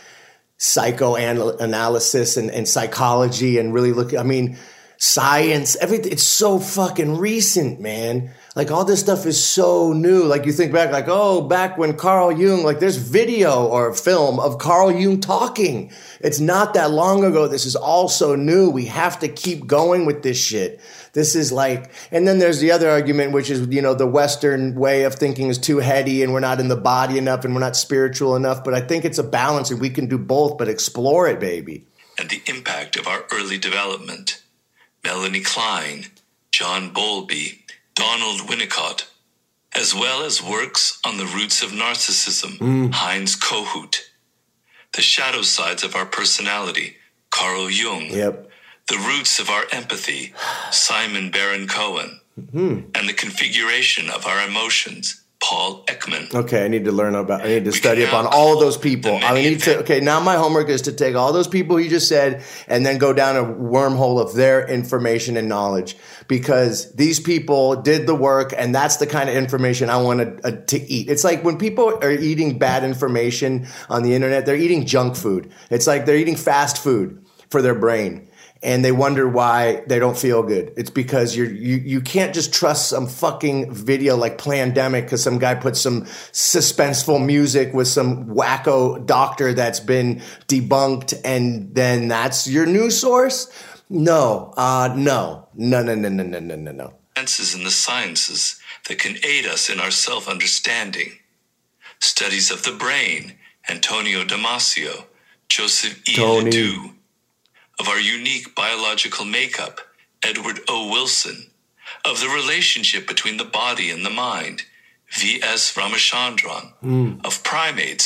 psychoanalysis and, and psychology and really look, I mean, science, everything. It's so fucking recent, man. Like, all this stuff is so new. Like, you think back, like, oh, back when Carl Jung, like, there's video or film of Carl Jung talking. It's not that long ago. This is all so new. We have to keep going with this shit. This is like, and then there's the other argument, which is, you know, the Western way of thinking is too heady and we're not in the body enough and we're not spiritual enough. But I think it's a balance and we can do both, but explore it, baby. And the impact of our early development. Melanie Klein, John Bowlby, Donald Winnicott, as well as works on the roots of narcissism, mm. Heinz Kohut, the shadow sides of our personality, Carl Jung, yep. the roots of our empathy, Simon Baron-Cohen, mm-hmm. and the configuration of our emotions, Paul Ekman. Okay, I need to learn about, I need to we study up on all of those people. I need to, okay, now my homework is to take all those people you just said and then go down a wormhole of their information and knowledge, because these people did the work and that's the kind of information I want to, uh, to eat. It's like when people are eating bad information on the internet, they're eating junk food. It's like they're eating fast food for their brain. And they wonder why they don't feel good. It's because you're, you you can't just trust some fucking video like Plandemic because some guy put some suspenseful music with some wacko doctor that's been debunked and then that's your news source? No, uh, no, no, no, no, no, no, no, no, no. Advances in the sciences that can aid us in our self-understanding. Studies of the brain, Antonio Damasio, Joseph E. Ledoux. Of our unique biological makeup, Edward O. Wilson, of the relationship between the body and the mind, V S Ramachandran, mm. of primates,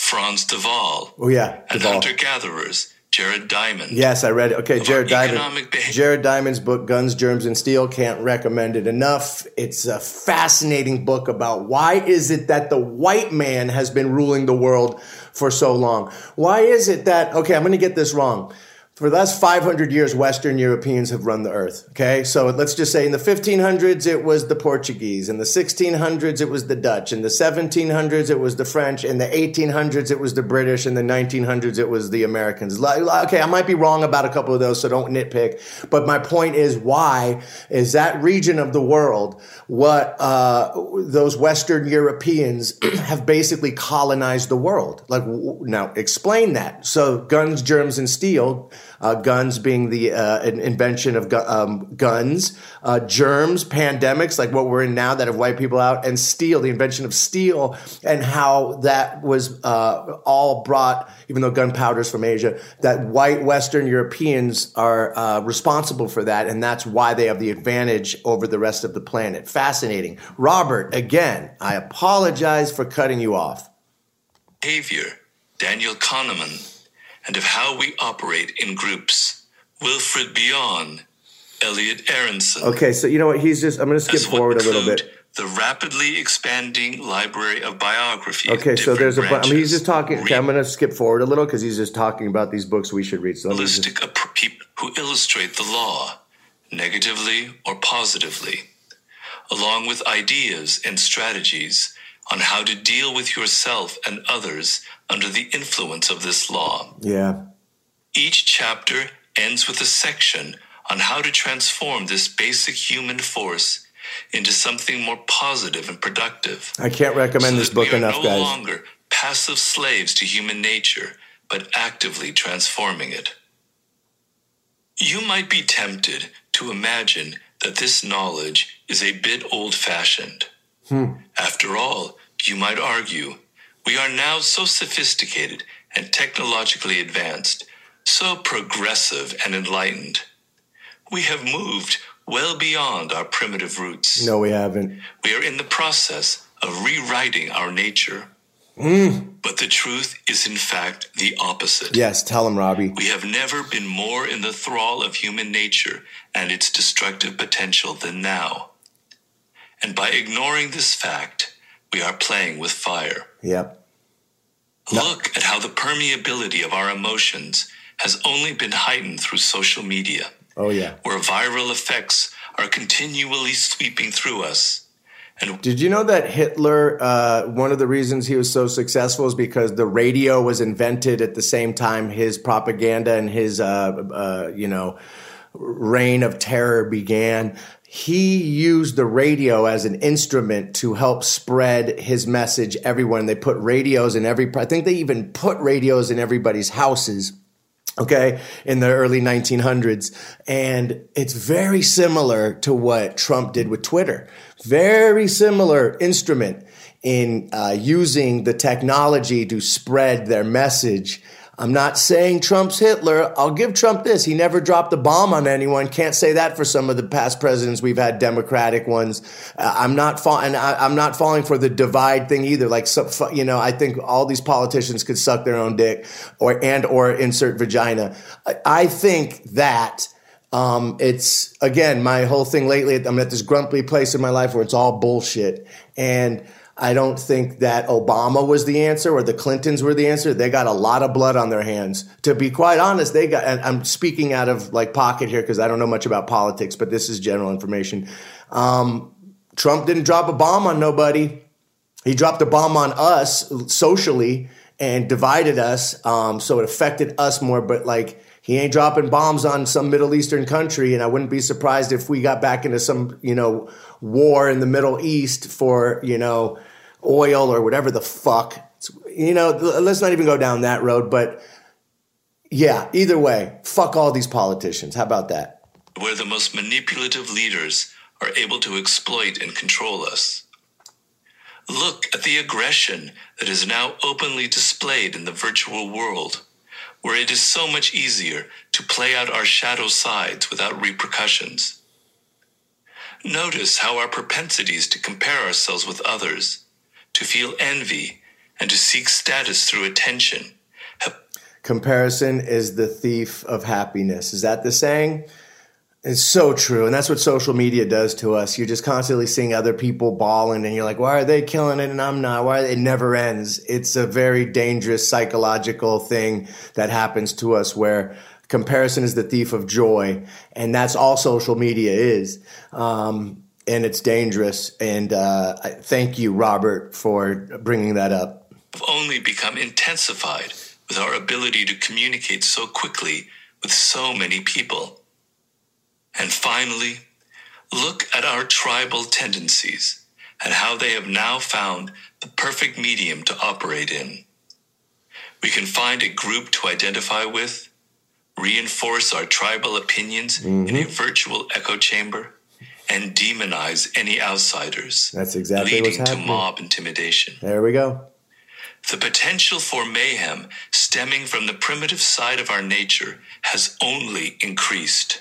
Franz de Waal. Oh, yeah. And Duvall. hunter-gatherers, Jared Diamond. Yes, I read it. Okay, Of Jared our Diamond. economic behavior. Jared Diamond's book, Guns, Germs, and Steel. Can't recommend it enough. It's a fascinating book about why is it that the white man has been ruling the world for so long? Why is it that, okay, I'm going to get this wrong. For the last five hundred years, Western Europeans have run the earth, okay? So let's just say in the fifteen hundreds, it was the Portuguese. In the sixteen hundreds, it was the Dutch. In the seventeen hundreds, it was the French. In the eighteen hundreds, it was the British. In the nineteen hundreds, it was the Americans. Okay, I might be wrong about a couple of those, so don't nitpick. But my point is, why is that region of the world what uh, those Western Europeans have basically colonized the world? Like, now, explain that. So guns, germs, and steel... Uh, guns being the uh, invention of gu- um, guns, uh, germs, pandemics like what we're in now that have wiped people out, and steel, the invention of steel, and how that was uh, all brought, even though gunpowder's from Asia, that white Western Europeans are uh, responsible for that, and that's why they have the advantage over the rest of the planet. Fascinating. Robert, again, I apologize for cutting you off. Behavior, Daniel Kahneman, and of how we operate in groups, Wilfred Bion, Elliot Aronson. Okay, so you know what? He's just, I'm going to skip forward a little bit. The rapidly expanding library of biography. Okay, so there's a, bu- I mean, he's just talking, okay, I'm going to skip forward a little because he's just talking about these books we should read. So realistic just... people who illustrate the law, negatively or positively, along with ideas and strategies on how to deal with yourself and others under the influence of this law. Yeah. Each chapter ends with a section on how to transform this basic human force into something more positive and productive. I can't recommend so this book we are enough, no guys. No longer passive slaves to human nature, but actively transforming it. You might be tempted to imagine that this knowledge is a bit old-fashioned. Hmm. After all, you might argue, we are now so sophisticated and technologically advanced, so progressive and enlightened. We have moved well beyond our primitive roots. No, we haven't. We are in the process of rewriting our nature. Mm. But the truth is, in fact, the opposite. Yes, tell him, Robbie. We have never been more in the thrall of human nature and its destructive potential than now. And by ignoring this fact, we are playing with fire. Yep. Look no. at how the permeability of our emotions has only been heightened through social media. Oh, yeah. Where viral effects are continually sweeping through us. And did you know that Hitler, uh, one of the reasons he was so successful is because the radio was invented at the same time his propaganda and his, uh, uh, you know, reign of terror began. He used the radio as an instrument to help spread his message everywhere. And they put radios in every, I think they even put radios in everybody's houses, okay, in the early nineteen hundreds. And it's very similar to what Trump did with Twitter. Very similar instrument in uh, using the technology to spread their message. I'm not saying Trump's Hitler. I'll give Trump this. He never dropped a bomb on anyone. Can't say that for some of the past presidents we've had, Democratic ones. Uh, I'm not fall- and I, I'm not falling for the divide thing either. Like, so, you know, I think all these politicians could suck their own dick or and or insert vagina. I, I think that um, it's, again, my whole thing lately, I'm at this grumpy place in my life where it's all bullshit. And I don't think that Obama was the answer or the Clintons were the answer. They got a lot of blood on their hands. To be quite honest, they got, and I'm speaking out of like pocket here because I don't know much about politics, but this is general information. Um, Trump didn't drop a bomb on nobody. He dropped a bomb on us socially and divided us. Um, so it affected us more, but like, he ain't dropping bombs on some Middle Eastern country, and I wouldn't be surprised if we got back into some, you know, war in the Middle East for, you know, oil or whatever the fuck. You know, let's not even go down that road. But yeah, either way, fuck all these politicians. How about that? Where the most manipulative leaders are able to exploit and control us. Look at the aggression that is now openly displayed in the virtual world, where it is so much easier to play out our shadow sides without repercussions. Notice how our propensities to compare ourselves with others, to feel envy, and to seek status through attention. Comparison is the thief of happiness. Is that the saying? It's so true. And that's what social media does to us. You're just constantly seeing other people balling and you're like, why are they killing it and I'm not? Why? It never ends. It's a very dangerous psychological thing that happens to us where comparison is the thief of joy. And that's all social media is. Um, and it's dangerous. And uh, I thank you, Robert, for bringing that up. Have only become intensified with our ability to communicate so quickly with so many people. And finally, look at our tribal tendencies and how they have now found the perfect medium to operate in. We can find a group to identify with, reinforce our tribal opinions mm-hmm. in a virtual echo chamber, and demonize any outsiders. That's exactly leading what's to happening. mob intimidation. There we go. The potential for mayhem stemming from the primitive side of our nature has only increased.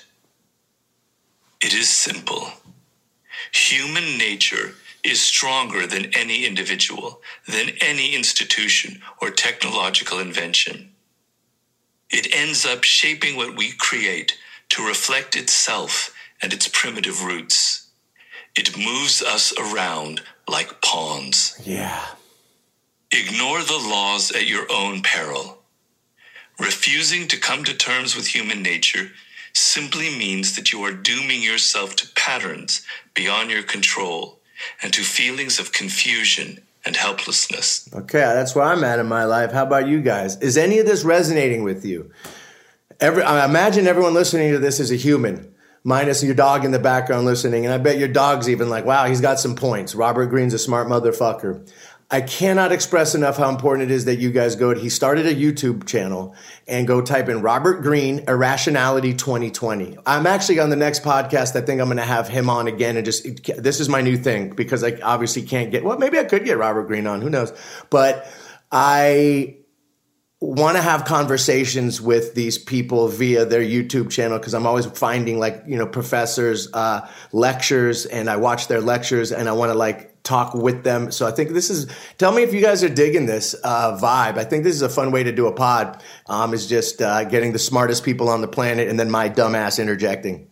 It is simple. Human nature is stronger than any individual, than any institution or technological invention. It ends up shaping what we create to reflect itself and its primitive roots. It moves us around like pawns. Yeah. Ignore the laws at your own peril. Refusing to come to terms with human nature simply means that you are dooming yourself to patterns beyond your control and to feelings of confusion and helplessness. Okay, that's where I'm at in my life. How about you guys? Is any of this resonating with you? Every, I imagine everyone listening to this is a human, minus your dog in the background listening. And I bet your dog's even like, wow, he's got some points. Robert Greene's a smart motherfucker. I cannot express enough how important it is that you guys go. He started a YouTube channel and go type in Robert Greene Irrationality twenty twenty. I'm actually on the next podcast. I think I'm going to have him on again and just, this is my new thing because I obviously can't get, well, maybe I could get Robert Greene on. Who knows? But I want to have conversations with these people via their YouTube channel because I'm always finding like, you know, professors, uh, lectures, and I watch their lectures and I want to like, talk with them. So I think this is, tell me if you guys are digging this uh, vibe. I think this is a fun way to do a pod, um, is just uh, getting the smartest people on the planet and then my dumbass interjecting.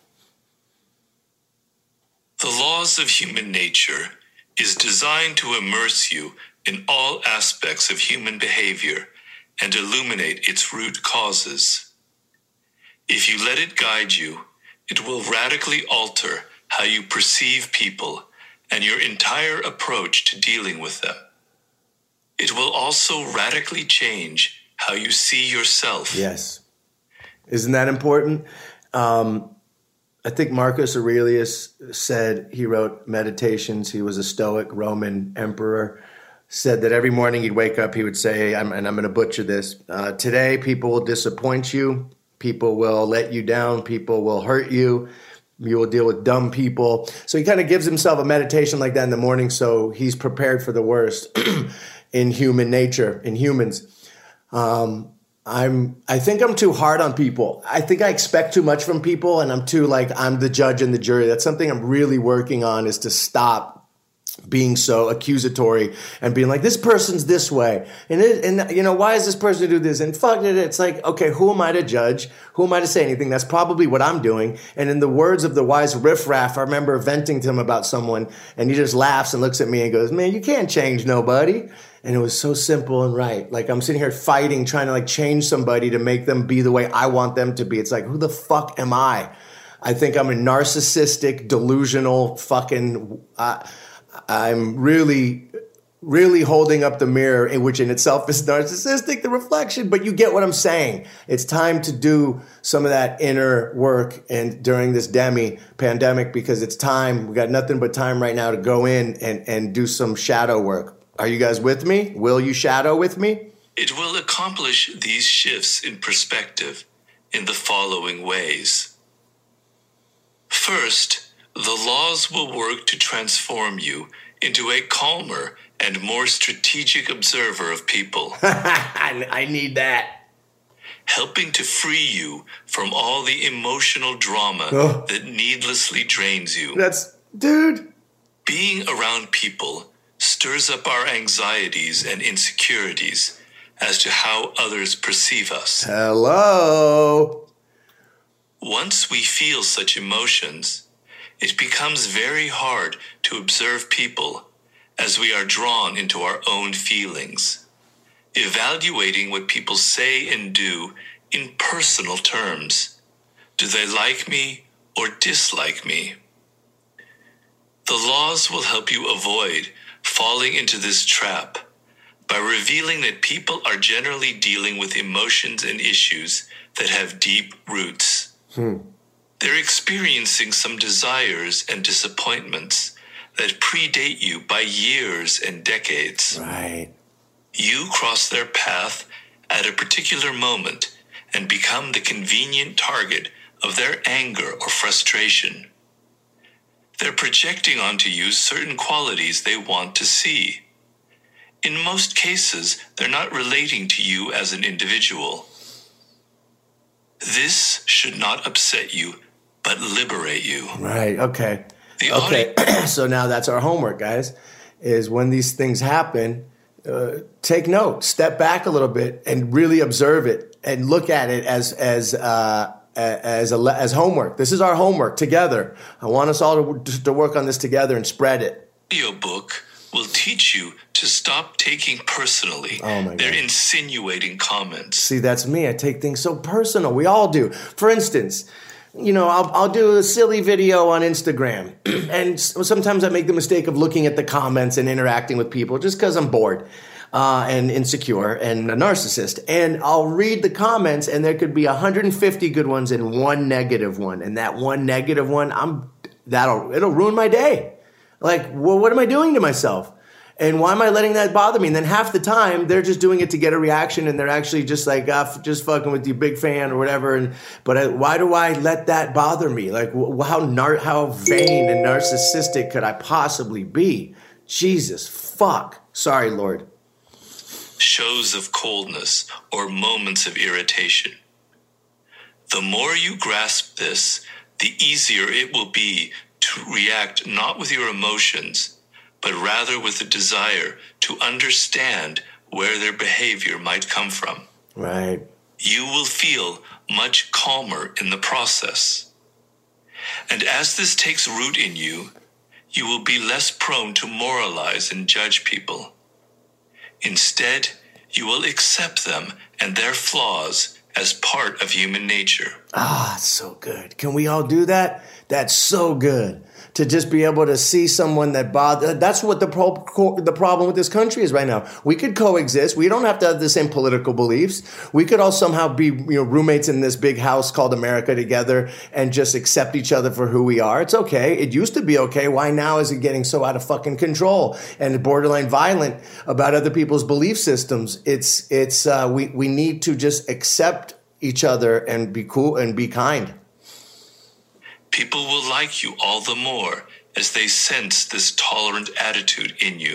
The laws of human nature is designed to immerse you in all aspects of human behavior and illuminate its root causes. If you let it guide you, it will radically alter how you perceive people and your entire approach to dealing with them. It will also radically change how you see yourself. Yes. Isn't that important? Um, I think Marcus Aurelius said, he wrote Meditations. He was a Stoic Roman emperor, said that every morning he'd wake up, he would say, I'm, and I'm going to butcher this, uh, today people will disappoint you, people will let you down, people will hurt you, you will deal with dumb people. So he kind of gives himself a meditation like that in the morning so he's prepared for the worst in human nature, in humans. Um, I'm, I think I'm too hard on people. I think I expect too much from people and I'm too like, I'm the judge and the jury. That's something I'm really working on, is to stop being so accusatory and being like, this person's this way. And, it, and you know, why is this person do this? And fuck it. It's like, okay, who am I to judge? Who am I to say anything? That's probably what I'm doing. And in the words of the wise riffraff, I remember venting to him about someone and he just laughs and looks at me and goes, man, you can't change nobody. And it was so simple and right. Like I'm sitting here fighting, trying to like change somebody to make them be the way I want them to be. It's like, who the fuck am I? I think I'm a narcissistic, delusional fucking, uh, I'm really, really holding up the mirror, in which in itself is narcissistic, the reflection, but you get what I'm saying. It's time to do some of that inner work and during this demi pandemic, because it's time. We got nothing but time right now to go in and, and do some shadow work. Are you guys with me? Will you shadow with me? It will accomplish these shifts in perspective in the following ways. First, the laws will work to transform you into a calmer and more strategic observer of people. I, I need that. Helping to free you from all the emotional drama oh. that needlessly drains you. That's, dude. Being around people stirs up our anxieties and insecurities as to how others perceive us. Hello? Once we feel such emotions, it becomes very hard to observe people as we are drawn into our own feelings, evaluating what people say and do in personal terms. Do they like me or dislike me? The laws will help you avoid falling into this trap by revealing that people are generally dealing with emotions and issues that have deep roots. Hmm. They're experiencing some desires and disappointments that predate you by years and decades. Right. You cross their path at a particular moment and become the convenient target of their anger or frustration. They're projecting onto you certain qualities they want to see. In most cases, they're not relating to you as an individual. This should not upset you, but liberate you. Right, okay. The okay, so now that's our homework, guys, is when these things happen, uh, take note, step back a little bit and really observe it and look at it as as uh, as a, as homework. This is our homework together. I want us all to, to work on this together and spread it. Audiobook will teach you to stop taking personally oh my their God. insinuating comments. See, that's me. I take things so personal. We all do. For instance, you know, I'll, I'll do a silly video on Instagram, and sometimes I make the mistake of looking at the comments and interacting with people just because I'm bored uh, and insecure and a narcissist. And I'll read the comments, and there could be one hundred fifty good ones and one negative one. And that one negative one, I'm that'll it'll ruin my day. Like, well, what am I doing to myself? And why am I letting that bother me? And then half the time, they're just doing it to get a reaction, and they're actually just like, ah, just fucking with you, big fan or whatever. And but I, why do I let that bother me? Like, wh- how nar- how vain and narcissistic could I possibly be? Jesus, fuck. Sorry, Lord. Shows of coldness or moments of irritation. The more you grasp this, the easier it will be to react not with your emotions, but rather with a desire to understand where their behavior might come from. Right. You will feel much calmer in the process. And as this takes root in you, you will be less prone to moralize and judge people. Instead, you will accept them and their flaws as part of human nature. Ah, so good. Can we all do that? That's so good. To just be able to see someone that bother. That's what the pro- the problem with this country is right now. We could coexist. We don't have to have the same political beliefs. We could all somehow be, you know, roommates in this big house called America together and just accept each other for who we are. It's okay. It used to be okay. Why now is it getting so out of fucking control and borderline violent about other people's belief systems? It's it's uh, we we need to just accept each other and be cool and be kind. People will like you all the more as they sense this tolerant attitude in you.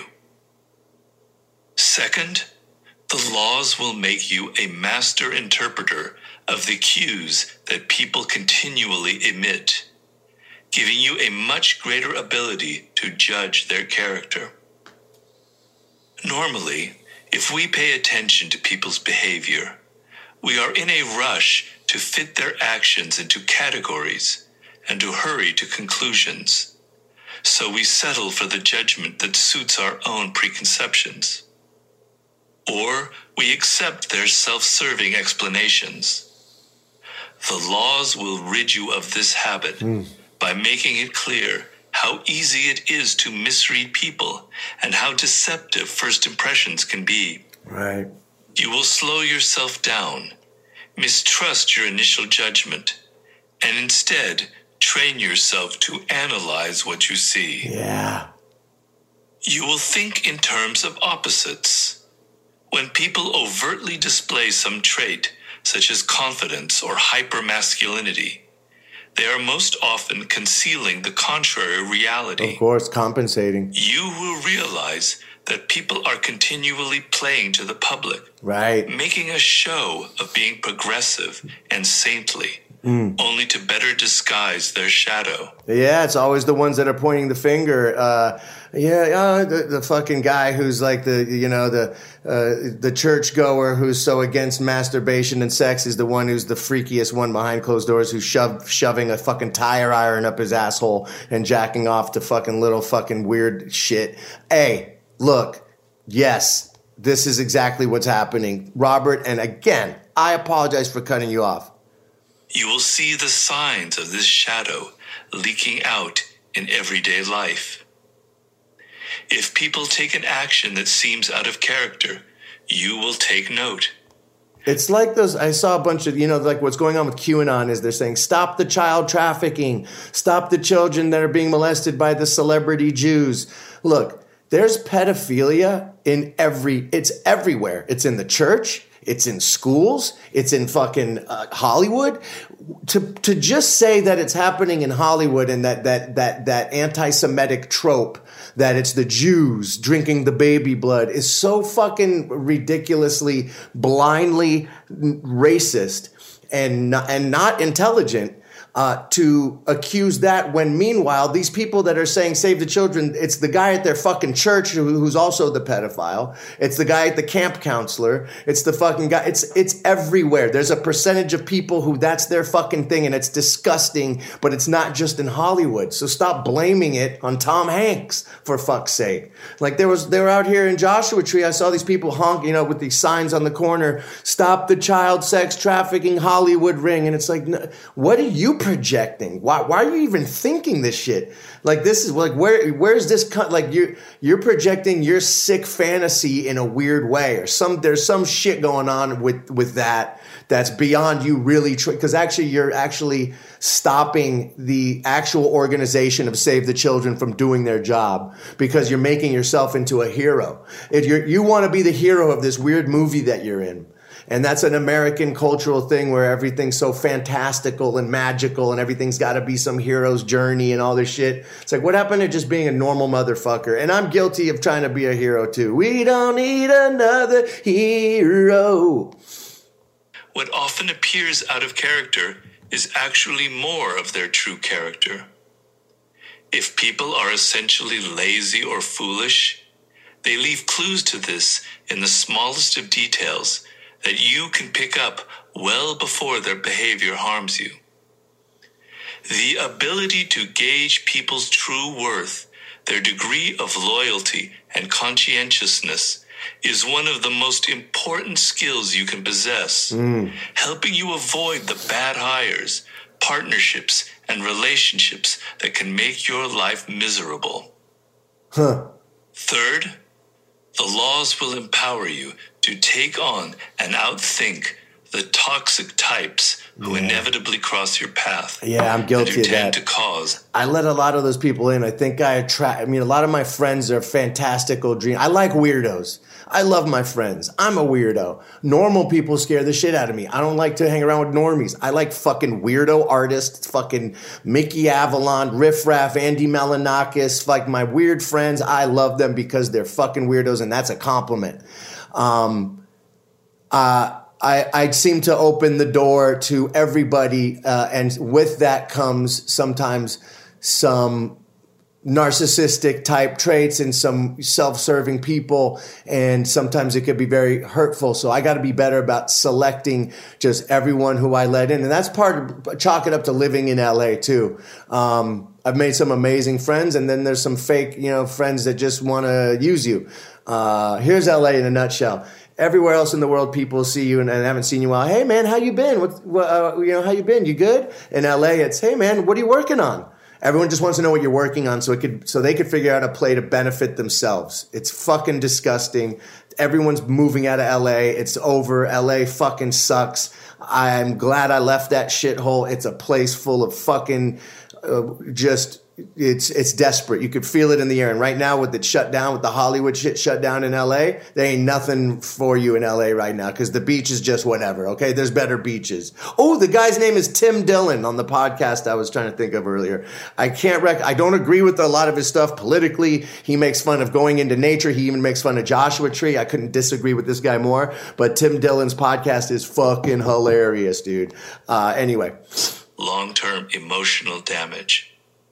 Second, the laws will make you a master interpreter of the cues that people continually emit, giving you a much greater ability to judge their character. Normally, if we pay attention to people's behavior, we are in a rush to fit their actions into categories and to hurry to conclusions. So we settle for the judgment that suits our own preconceptions. Or we accept their self-serving explanations. The laws will rid you of this habit mm. by making it clear how easy it is to misread people and how deceptive first impressions can be. Right. You will slow yourself down, mistrust your initial judgment, and instead train yourself to analyze what you see. Yeah. You will think in terms of opposites. When people overtly display some trait, such as confidence or hypermasculinity, they are most often concealing the contrary reality. Of course, compensating. You will realize that people are continually playing to the public. Right. Making a show of being progressive and saintly. mm. only to better disguise their shadow. Yeah, it's always the ones that are pointing the finger. Uh, yeah, uh, the, the fucking guy who's like the, you know, the uh, the churchgoer who's so against masturbation and sex is the one who's the freakiest one behind closed doors, who's shove, shoving a fucking tire iron up his asshole and jacking off to fucking little fucking weird shit. Hey, look, yes, this is exactly what's happening. Robert, and again, I apologize for cutting you off. You will see the signs of this shadow leaking out in everyday life. If people take an action that seems out of character, you will take note. It's like those, I saw a bunch of, you know, like what's going on with QAnon is they're saying, stop the child trafficking, stop the children that are being molested by the celebrity Jews. Look, there's pedophilia in every, it's everywhere. It's in the church. It's in schools. It's in fucking uh, Hollywood. To to just say that it's happening in Hollywood and that that that that anti-Semitic trope that it's the Jews drinking the baby blood is so fucking ridiculously, blindly racist and not, and not intelligent. Uh, to accuse that when meanwhile, these people that are saying save the children, it's the guy at their fucking church who, who's also the pedophile. It's the guy at the camp counselor. It's the fucking guy. It's, it's everywhere. There's a percentage of people who that's their fucking thing and it's disgusting, but it's not just in Hollywood. So stop blaming it on Tom Hanks, for fuck's sake. Like there was, they were out here in Joshua Tree. I saw these people honk, you know, with these signs on the corner, stop the child sex trafficking Hollywood ring. And it's like, what are you projecting? Why why are you even thinking this shit? Like this is like where where's this cut? Like you're you're projecting your sick fantasy in a weird way, or some there's some shit going on with with that that's beyond you really because tr- actually you're actually stopping the actual organization of Save the Children from doing their job because you're making yourself into a hero. If you you want to be the hero of this weird movie that you're in. And that's an American cultural thing where everything's so fantastical and magical and everything's got to be some hero's journey and all this shit. It's like, what happened to just being a normal motherfucker? And I'm guilty of trying to be a hero too. We don't need another hero. What often appears out of character is actually more of their true character. If people are essentially lazy or foolish, they leave clues to this in the smallest of details that you can pick up well before their behavior harms you. The ability to gauge people's true worth, their degree of loyalty and conscientiousness, is one of the most important skills you can possess, mm. helping you avoid the bad hires, partnerships, and relationships that can make your life miserable. Huh. Third, the laws will empower you to take on and outthink the toxic types who yeah. inevitably cross your path. Yeah, I'm guilty of that. To cause. I let a lot of those people in. I think I attract, I mean, a lot of my friends are fantastical dream. I like weirdos. I love my friends. I'm a weirdo. Normal people scare the shit out of me. I don't like to hang around with normies. I like fucking weirdo artists, fucking Mickey Avalon, Riff Raff, Andy Malinakis, like my weird friends. I love them because they're fucking weirdos, and that's a compliment. Um, uh, I, I seem to open the door to everybody, uh, and with that comes sometimes some narcissistic type traits and some self-serving people, and sometimes it could be very hurtful. So I got to be better about selecting just everyone who I let in, and that's part of chalk it up to living in L A too. Um, I've made some amazing friends, and then there's some fake, you know, friends that just want to use you. Uh, here's L A in a nutshell. Everywhere else in the world, people see you and, and haven't seen you in a while. Hey man, how you been? What, what uh, you know, how you been? You good? In L A, it's hey man, what are you working on? Everyone just wants to know what you're working on, so it could, so they could figure out a play to benefit themselves. It's fucking disgusting. Everyone's moving out of L A. It's over. L A fucking sucks. I'm glad I left that shithole. It's a place full of fucking uh, just it's it's desperate. You could feel it in the air. And right now with it shut down, with the Hollywood shit shut down in L A, there ain't nothing for you in L A right now because the beach is just whatever, okay? There's better beaches. Oh, the guy's name is Tim Dillon on the podcast I was trying to think of earlier. I can't rec- I don't agree with a lot of his stuff politically. He makes fun of going into nature. He even makes fun of Joshua Tree. I couldn't disagree with this guy more. But Tim Dillon's podcast is fucking hilarious, dude. Uh, anyway. Long-term emotional damage.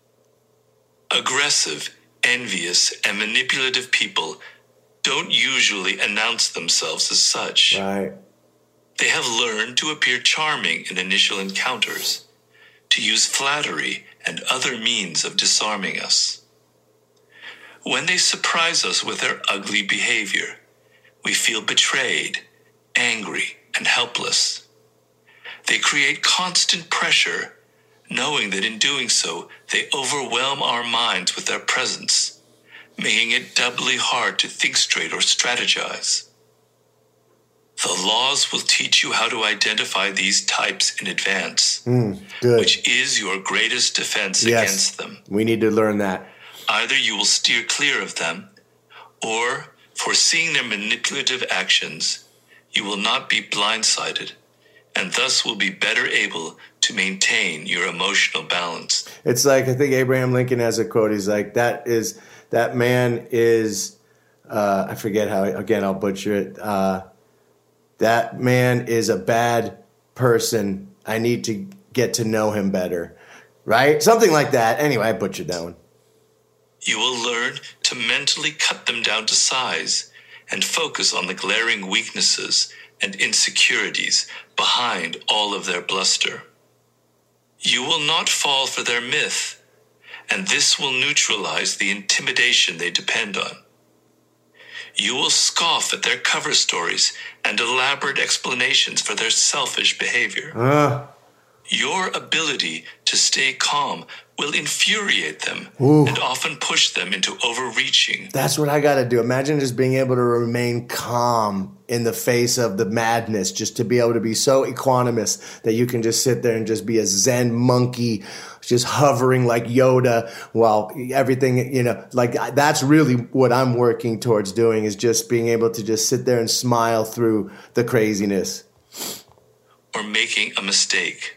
Aggressive, envious, and manipulative people don't usually announce themselves as such. Right. They have learned to appear charming in initial encounters, to use flattery and other means of disarming us. When they surprise us with their ugly behavior, we feel betrayed, angry, and helpless. They create constant pressure, knowing that in doing so, they overwhelm our minds with their presence, making it doubly hard to think straight or strategize. The laws will teach you how to identify these types in advance, Mm, good. which is your greatest defense Yes. against them. We need to learn that. Either you will steer clear of them, or, foreseeing their manipulative actions, you will not be blindsided, and thus will be better able to maintain your emotional balance. It's like, I think Abraham Lincoln has a quote. He's like, that is, that man is, uh, I forget how, again, I'll butcher it. Uh, that man is a bad person. I need to get to know him better. Right? Something like that. Anyway, I butchered that one. You will learn to mentally cut them down to size and focus on the glaring weaknesses and insecurities behind all of their bluster. You will not fall for their myth, and this will neutralize the intimidation they depend on. You will scoff at their cover stories and elaborate explanations for their selfish behavior. Uh, Your ability to stay calm will infuriate them Ooh. and often push them into overreaching. that's what I got to do. Imagine just being able to remain calm in the face of the madness, just to be able to be so equanimous that you can just sit there and just be a Zen monkey, just hovering like Yoda while everything, you know, like that's really what I'm working towards doing, is just being able to just sit there and smile through the craziness. Or making a mistake.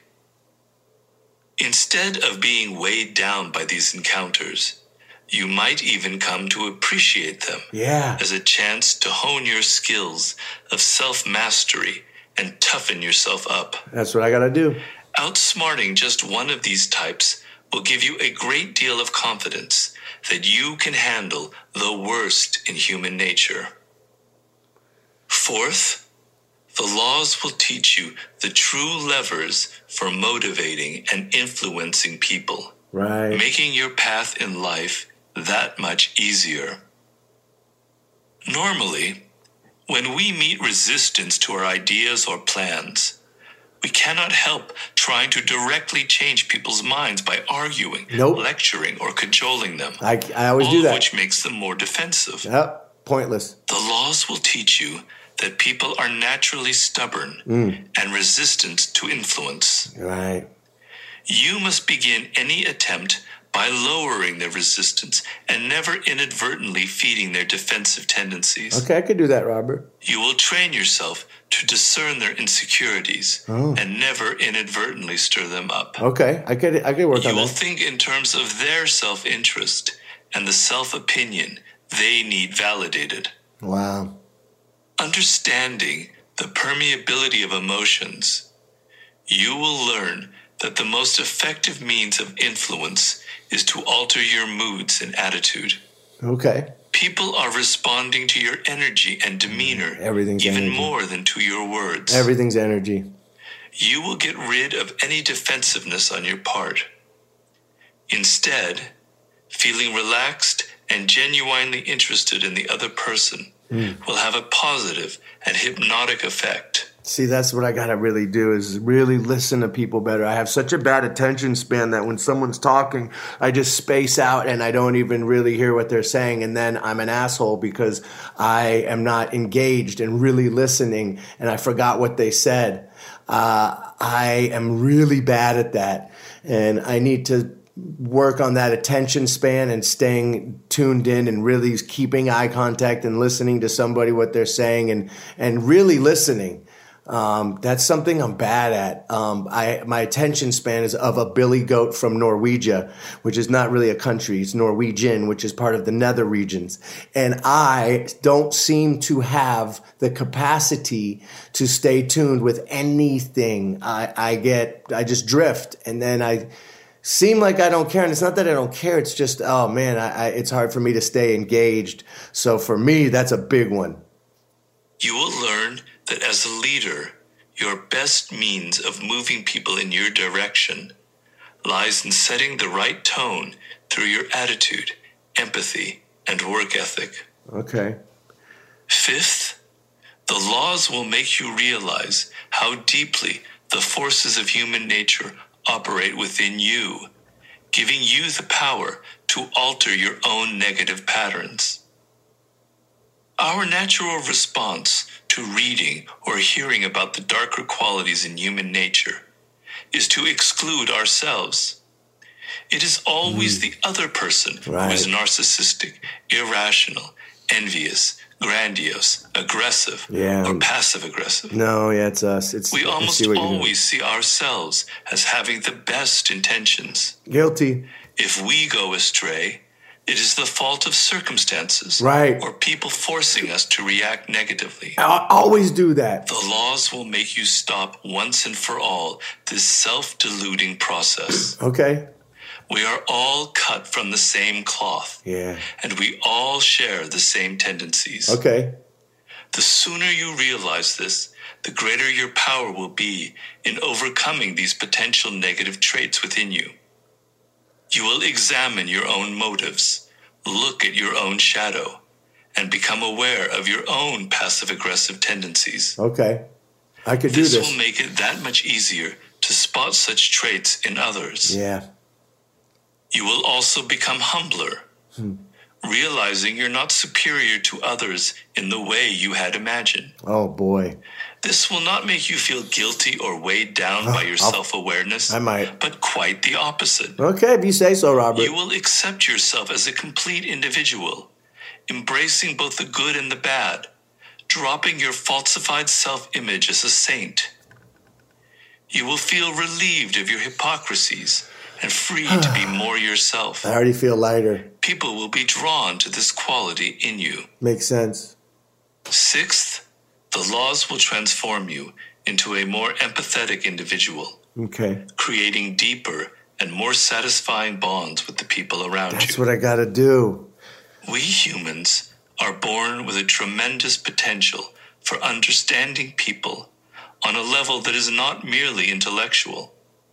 Instead of being weighed down by these encounters, you might even come to appreciate them Yeah. as a chance to hone your skills of self-mastery and toughen yourself up. That's what I got to do. Outsmarting just one of these types will give you a great deal of confidence that you can handle the worst in human nature. Fourth, the laws will teach you the true levers for motivating and influencing people, Right. making your path in life that much easier. Normally, when we meet resistance to our ideas or plans, we cannot help trying to directly change people's minds by arguing, Nope. lecturing, or cajoling them, I, I always all do of that. which makes them more defensive. Yep. Pointless. The laws will teach you that people are naturally stubborn Mm. and resistant to influence. Right. You must begin any attempt by lowering their resistance and never inadvertently feeding their defensive tendencies. Okay, I could do that, Robert. You will train yourself to discern their insecurities Oh. and never inadvertently stir them up. Okay, I could I could work You on will that. think in terms of their self-interest and the self-opinion they need validated. Wow. Understanding the permeability of emotions, you will learn that the most effective means of influence is to alter your moods and attitude. Okay. People are responding to your energy and demeanor Everything's even energy. more than to your words. Everything's energy. You will get rid of any defensiveness on your part. Instead, feeling relaxed and genuinely interested in the other person will have a positive and hypnotic effect. See, that's what I got to really do, is really listen to people better. I have such a bad attention span that when someone's talking, I just space out and I don't even really hear what they're saying. And then I'm an asshole because I am not engaged and really listening and I forgot what they said. Uh, I am really bad at that. And I need to work on that attention span and staying tuned in and really keeping eye contact and listening to somebody, what they're saying, and, and really listening. Um, that's something I'm bad at. Um, I, my attention span is of a billy goat from Norwegia, which is not really a country. It's Norwegian, which is part of the nether regions. And I don't seem to have the capacity to stay tuned with anything. I, I get, I just drift, and then I seem like I don't care. And it's not that I don't care. It's just, oh man, I, I, it's hard for me to stay engaged. So for me, that's a big one. You will learn that as a leader, your best means of moving people in your direction lies in setting the right tone through your attitude, empathy, and work ethic. Okay. Fifth, the laws will make you realize how deeply the forces of human nature operate within you, giving you the power to alter your own negative patterns. Our natural response to reading or hearing about the darker qualities in human nature is to exclude ourselves. It is always mm. the other person right. who is narcissistic, irrational, envious, grandiose, aggressive, yeah. or passive-aggressive. No, yeah, it's us. It's, we almost see always see ourselves as having the best intentions. Guilty. If we go astray, it is the fault of circumstances right. or people forcing us to react negatively. I always do that. The laws will make you stop once and for all this self-deluding process. Okay. We are all cut from the same cloth. Yeah. And we all share the same tendencies. Okay. The sooner you realize this, the greater your power will be in overcoming these potential negative traits within you. You will examine your own motives, look at your own shadow, and become aware of your own passive-aggressive tendencies. Okay. I could do this. This will make it that much easier to spot such traits in others. Yeah. You will also become humbler, hmm. realizing you're not superior to others in the way you had imagined. Oh, boy. This will not make you feel guilty or weighed down oh, by your I'll, self-awareness. I might. But quite the opposite. Okay, if you say so, Robert. You will accept yourself as a complete individual, embracing both the good and the bad, dropping your falsified self-image as a saint. You will feel relieved of your hypocrisies and free to be more yourself. I already feel lighter. People will be drawn to this quality in you. Makes sense. Sixth, the laws will transform you into a more empathetic individual. Okay. Creating deeper and more satisfying bonds with the people around That's you. That's what I gotta do. We humans are born with a tremendous potential for understanding people on a level that is not merely intellectual.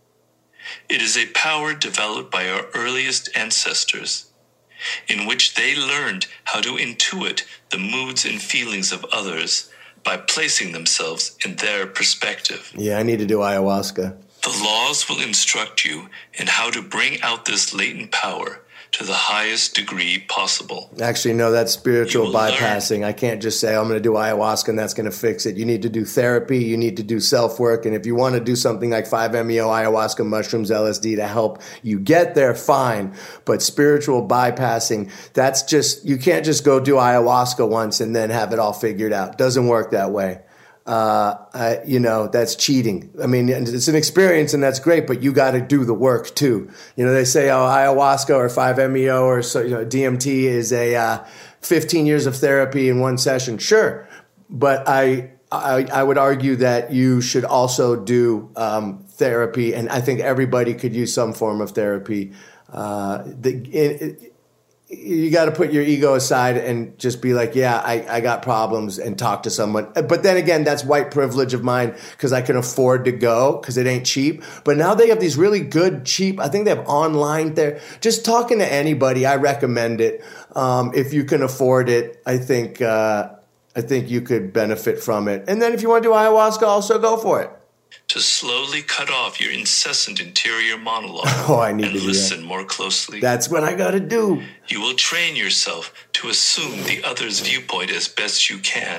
It is a power developed by our earliest ancestors, in which they learned how to intuit the moods and feelings of others by placing themselves in their perspective. Yeah, I need to do ayahuasca. The laws will instruct you in how to bring out this latent power to the highest degree possible. Actually, no, that's spiritual bypassing. Learn. I can't just say, I'm going to do ayahuasca and that's going to fix it. You need to do therapy. You need to do self-work. And if you want to do something like five M E O, ayahuasca, mushrooms, L S D to help you get there, fine. But spiritual bypassing, that's just, you can't just go do ayahuasca once and then have it all figured out. Doesn't work that way. Uh, I, you know, that's cheating. I mean, it's an experience and that's great, but you got to do the work too. You know, they say, oh, ayahuasca or five M E O or so, you know, D M T is a, uh, fifteen years of therapy in one session. Sure. But I, I, I would argue that you should also do, um, therapy. And I think everybody could use some form of therapy. Uh, the, it, it, you got to put your ego aside and just be like, yeah, I, I got problems and talk to someone. But then again, that's white privilege of mine because I can afford to go because it ain't cheap. But now they have these really good, cheap, I think they have online there. Just talking to anybody, I recommend it. Um, if you can afford it, I think, uh, I think you could benefit from it. And then if you want to do ayahuasca, also go for it. To slowly cut off your incessant interior monologue oh, I need and to do listen that. more closely. That's what I got to do. You will train yourself to assume the other's viewpoint as best you can.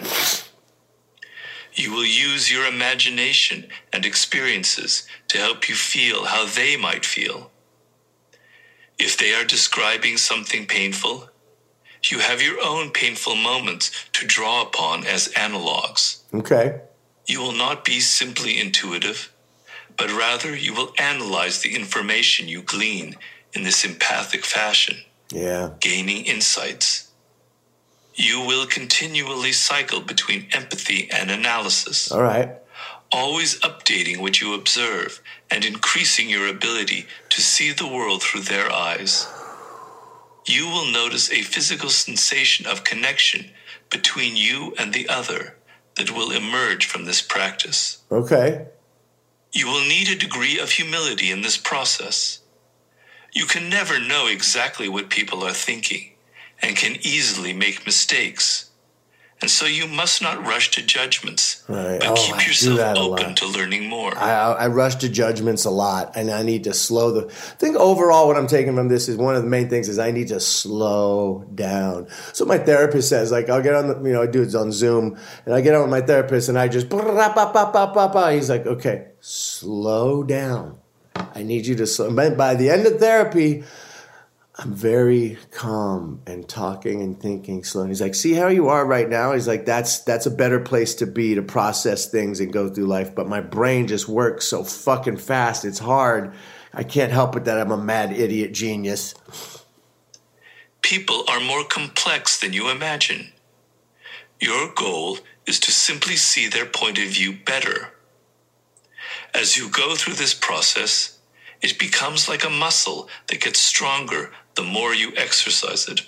You will use your imagination and experiences to help you feel how they might feel. If they are describing something painful, you have your own painful moments to draw upon as analogs. Okay. You will not be simply intuitive, but rather you will analyze the information you glean in this empathic fashion, Yeah. gaining insights. You will continually cycle between empathy and analysis, All right. always updating what you observe and increasing your ability to see the world through their eyes. You will notice a physical sensation of connection between you and the other that will emerge from this practice. Okay. You will need a degree of humility in this process. You can never know exactly what people are thinking and can easily make mistakes. And so you must not rush to judgments, Right. but Oh, I keep do yourself that a open lot. to learning more. I, I rush to judgments a lot, and I need to slow the. I think overall, what I'm taking from this is one of the main things is I need to slow down. So my therapist says, like, I'll get on the, you know, I do it on Zoom, and I get on with my therapist, and I just, he's like, okay, slow down. I need you to slow. By the end of therapy, I'm very calm and talking and thinking slow. And he's like, see how you are right now? He's like, that's that's a better place to be to process things and go through life. But my brain just works so fucking fast. It's hard. I can't help it that I'm a mad idiot genius. People are more complex than you imagine. Your goal is to simply see their point of view better. As you go through this process, it becomes like a muscle that gets stronger the more you exercise it.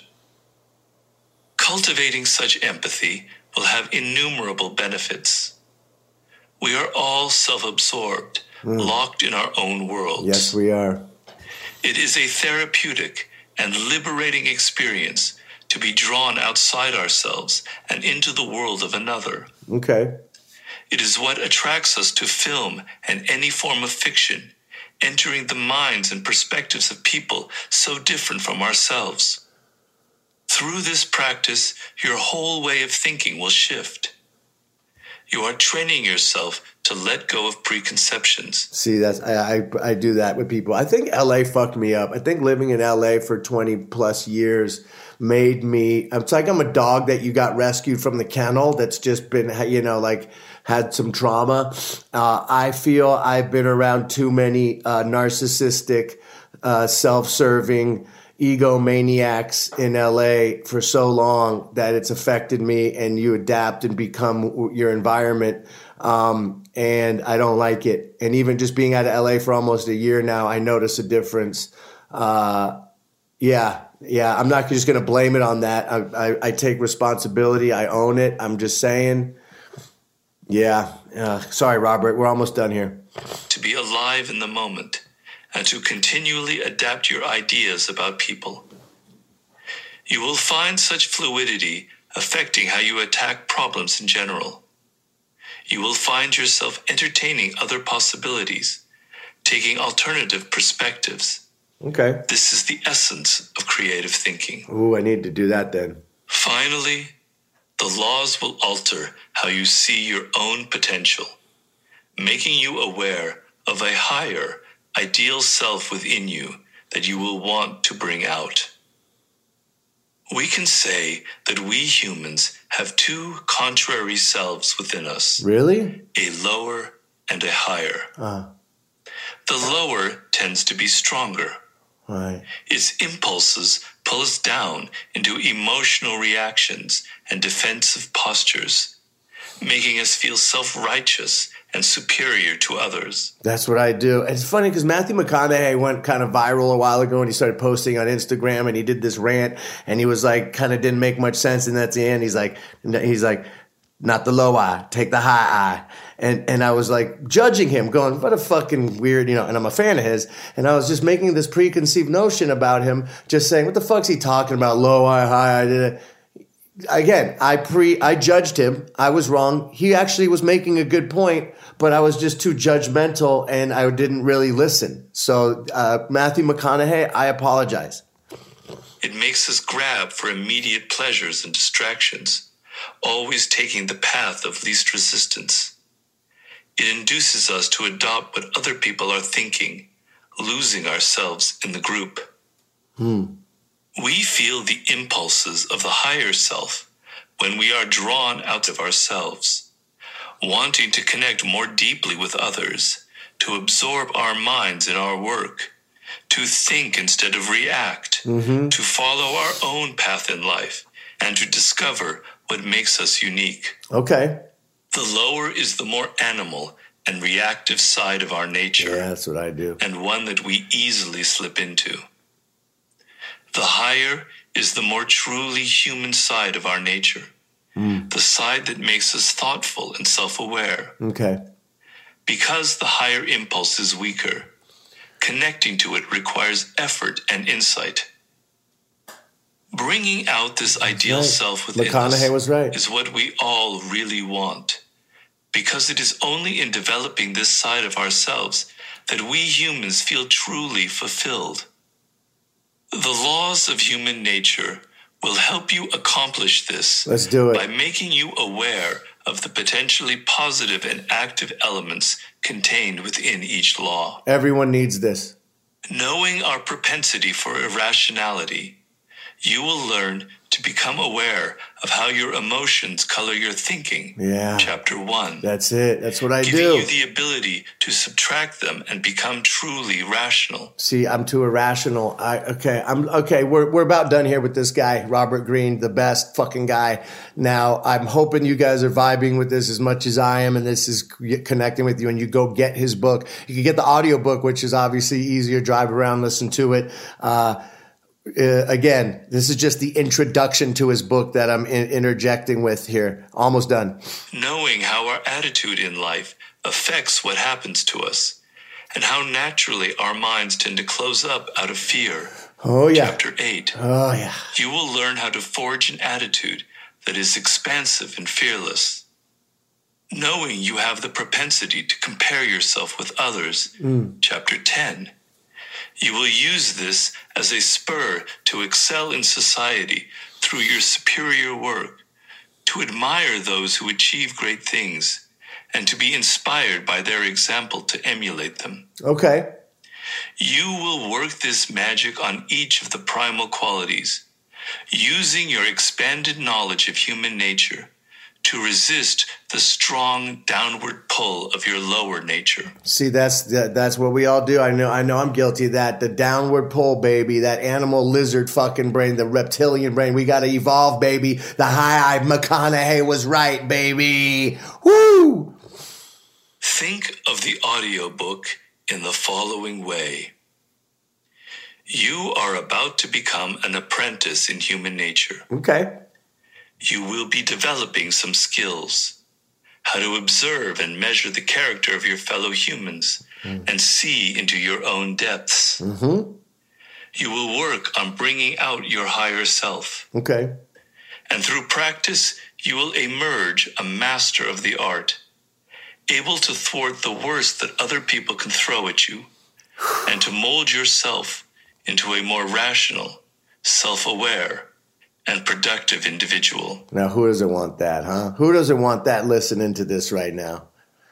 Cultivating such empathy will have innumerable benefits. We are all self-absorbed, mm. locked in our own worlds. Yes, we are. It is a therapeutic and liberating experience to be drawn outside ourselves and into the world of another. Okay. It is what attracts us to film and any form of fiction, entering the minds and perspectives of people so different from ourselves. Through this practice, your whole way of thinking will shift. You are training yourself to let go of preconceptions. See, that's I, I I do that with people. I think L A fucked me up. I think living in L A for twenty plus years made me. It's like I'm a dog that you got rescued from the kennel that's just been, you know, like had some trauma. Uh, I feel I've been around too many uh, narcissistic, uh, self-serving egomaniacs in L A for so long that it's affected me, and you adapt and become your environment. Um, and I don't like it. And even just being out of L A for almost a year now, I notice a difference. Uh, yeah, yeah. I'm not just going to blame it on that. I, I, I take responsibility. I own it. I'm just saying. Yeah. Uh, sorry, Robert. We're almost done here. To be alive in the moment and to continually adapt your ideas about people. You will find such fluidity affecting how you attack problems in general. You will find yourself entertaining other possibilities, taking alternative perspectives. Okay. This is the essence of creative thinking. Ooh, I need to do that then. Finally, the laws will alter how you see your own potential, making you aware of a higher, ideal self within you that you will want to bring out. We can say that we humans have two contrary selves within us. Really? A lower and a higher. Uh, the lower tends to be stronger. right. Its impulses pull us down into emotional reactions and defensive postures, making us feel self-righteous and superior to others. That's what I do. And it's funny because Matthew McConaughey went kind of viral a while ago and he started posting on Instagram and he did this rant and he was like, kind of didn't make much sense. And at the end, he's like, he's like, not the low eye, take the high eye. And and I was like judging him, going, what a fucking weird, you know, and I'm a fan of his. And I was just making this preconceived notion about him, just saying, what the fuck's he talking about? Low eye, high eye, did it. Again, I pre I judged him. I was wrong. He actually was making a good point, but I was just too judgmental and I didn't really listen. So uh, Matthew McConaughey, I apologize. It makes us grab for immediate pleasures and distractions, always taking the path of least resistance. It induces us to adopt what other people are thinking, losing ourselves in the group. Hmm. We feel the impulses of the higher self when we are drawn out of ourselves, wanting to connect more deeply with others, to absorb our minds in our work, to think instead of react, Mm-hmm. to follow our own path in life, and to discover what makes us unique. Okay. The lower is the more animal and reactive side of our nature, Yeah, that's what I do. and one that we easily slip into. The higher is the more truly human side of our nature, Mm. the side that makes us thoughtful and self-aware. Okay. Because the higher impulse is weaker, connecting to it requires effort and insight. Bringing out this ideal right. self within McConaughey us was right. is what we all really want, because it is only in developing this side of ourselves that we humans feel truly fulfilled. The laws of human nature will help you accomplish this Let's do by it. making you aware of the potentially positive and active elements contained within each law. Everyone needs this. Knowing our propensity for irrationality, you will learn to become aware of how your emotions color your thinking. Yeah. Chapter one. That's it. That's what I Giving do. you the ability to subtract them and become truly rational. See, I'm too irrational. I okay. I'm okay. We're we're about done here with this guy, Robert Greene, the best fucking guy. Now, I'm hoping you guys are vibing with this as much as I am, and this is connecting with you. And you go get his book. You can get the audio book, which is obviously easier. Drive around, listen to it. Uh, Uh, again, this is just the introduction to his book that I'm in- interjecting with here. Almost done. Knowing how our attitude in life affects what happens to us, and how naturally our minds tend to close up out of fear. Oh, yeah. Chapter eight. Oh, yeah. You will learn how to forge an attitude that is expansive and fearless. Knowing you have the propensity to compare yourself with others. Mm. Chapter ten. You will use this as a spur to excel in society through your superior work, to admire those who achieve great things, and to be inspired by their example to emulate them. Okay. You will work this magic on each of the primal qualities, using your expanded knowledge of human nature to resist the strong downward pull of your lower nature. See, that's that, that's what we all do. I know, I know, I'm guilty of that. The downward pull, baby. That animal lizard fucking brain, the reptilian brain. We got to evolve, baby. The high-eyed McConaughey was right, baby. Woo! Think of the audiobook in the following way. You are about to become an apprentice in human nature. Okay. You will be developing some skills, how to observe and measure the character of your fellow humans mm. and see into your own depths. Mm-hmm. You will work on bringing out your higher self. Okay. And through practice, you will emerge a master of the art, able to thwart the worst that other people can throw at you, and to mold yourself into a more rational, self-aware, and productive individual. Now, who doesn't want that, huh? Who doesn't want that listening to this right now?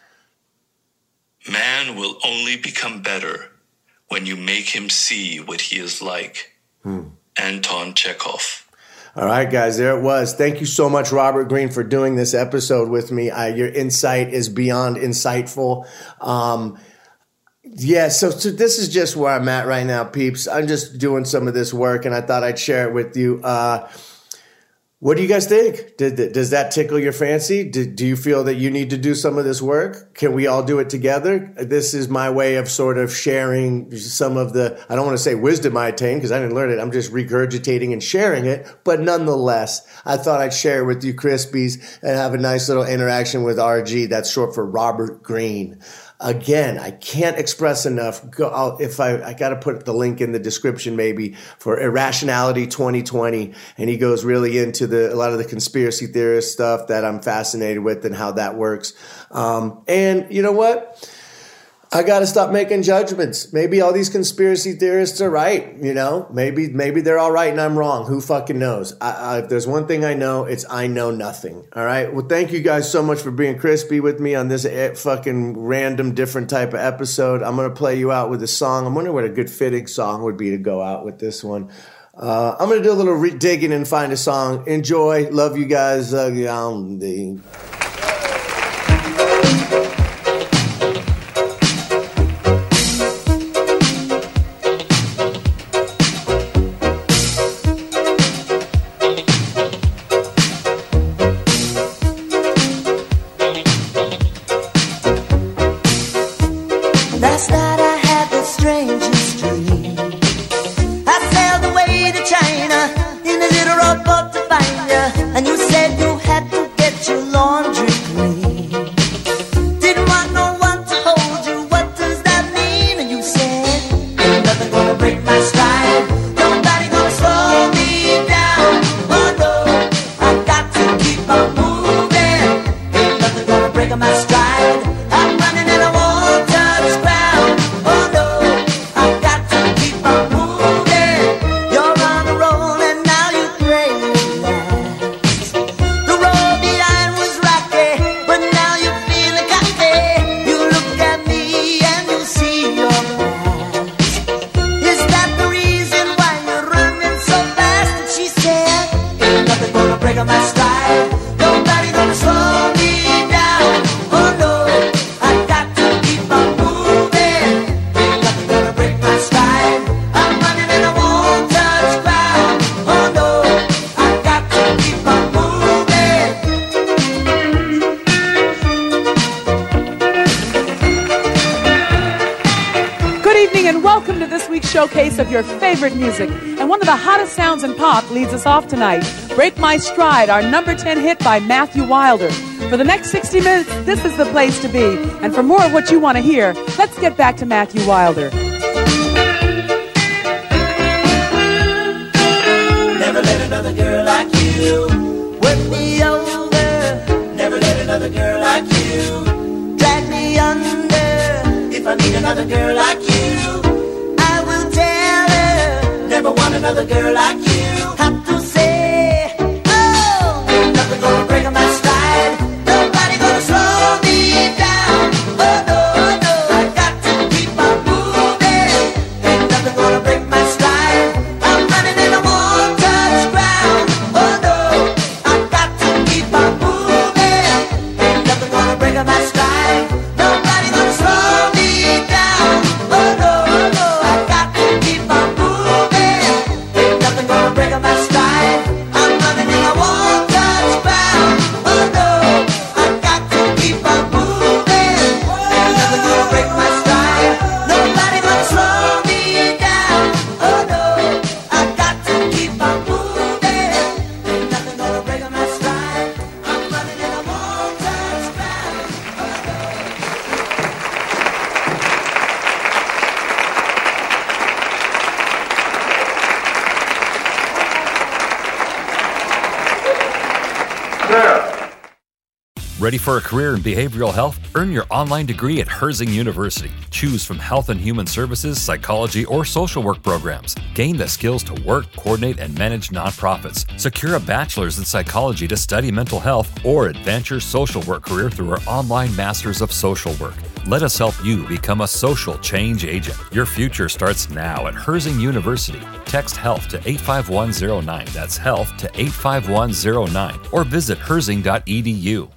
Man will only become better when you make him see what he is like. Hmm. Anton Chekhov. All right, guys, there it was. Thank you so much, Robert Greene, for doing this episode with me. Uh, your insight is beyond insightful. Um, yeah, so, so this is just where I'm at right now, peeps. I'm just doing some of this work, and I thought I'd share it with you. Uh, what do you guys think? Did, does that tickle your fancy? Did, do you feel that you need to do some of this work? Can we all do it together? This is my way of sort of sharing some of the, I don't want to say wisdom I attained because I didn't learn it. I'm just regurgitating and sharing it. But nonetheless, I thought I'd share it with you Crispies and have a nice little interaction with R G. That's short for Robert Greene. Again, I can't express enough. Go, I'll, if I, I got to put the link in the description maybe for Irrationality twenty twenty. And he goes really into the, a lot of the conspiracy theorist stuff that I'm fascinated with and how that works. Um, and you know what? I got to stop making judgments. Maybe all these conspiracy theorists are right, you know? Maybe maybe they're all right and I'm wrong. Who fucking knows? I, I, if there's one thing I know, it's I know nothing, all right? Well, thank you guys so much for being crispy with me on this fucking random different type of episode. I'm going to play you out with a song. I'm wondering what a good fitting song would be to go out with this one. Uh, I'm going to do a little re- digging and find a song. Enjoy. Love you guys. Uh, the... Showcase of your favorite music, and one of the hottest sounds in pop leads us off tonight. Break My Stride, our number ten hit by Matthew Wilder. For the next sixty minutes, this is the place to be. And for more of what you want to hear, let's get back to Matthew Wilder. Never let another girl like you work me over. Never let another girl like you drag me under. If I meet another girl like you, never want another girl like you. Have to say, oh, ain't nothing gonna break my stride. Nobody gonna slow me down. Oh no, no, I got to keep on moving. Ain't nothing gonna break my stride. I'm running and I won't touch ground. Oh no, I got to keep on moving. Ain't nothing gonna break my stride. Nobody gonna slow me down. Oh no, no, I got to keep on moving. Break my stride. I'm running and I won't touch ground. Oh no, I got to keep on moving. Ain't nothing gonna break my stride. Nobody gonna slow me down. Oh no, I got to keep on moving. Ain't nothing gonna break my stride. I'm running and I won't touch ground. Oh no. Ready for a career in behavioral health? Earn your online degree at Herzing University. Choose from health and human services, psychology, or social work programs. Gain the skills to work, coordinate, and manage nonprofits. Secure a bachelor's in psychology to study mental health, or advance your social work career through our online Masters of Social Work. Let us help you become a social change agent. Your future starts now at Herzing University. Text HEALTH to eight five one zero nine. That's HEALTH to eight five one zero nine. Or visit herzing dot e d u.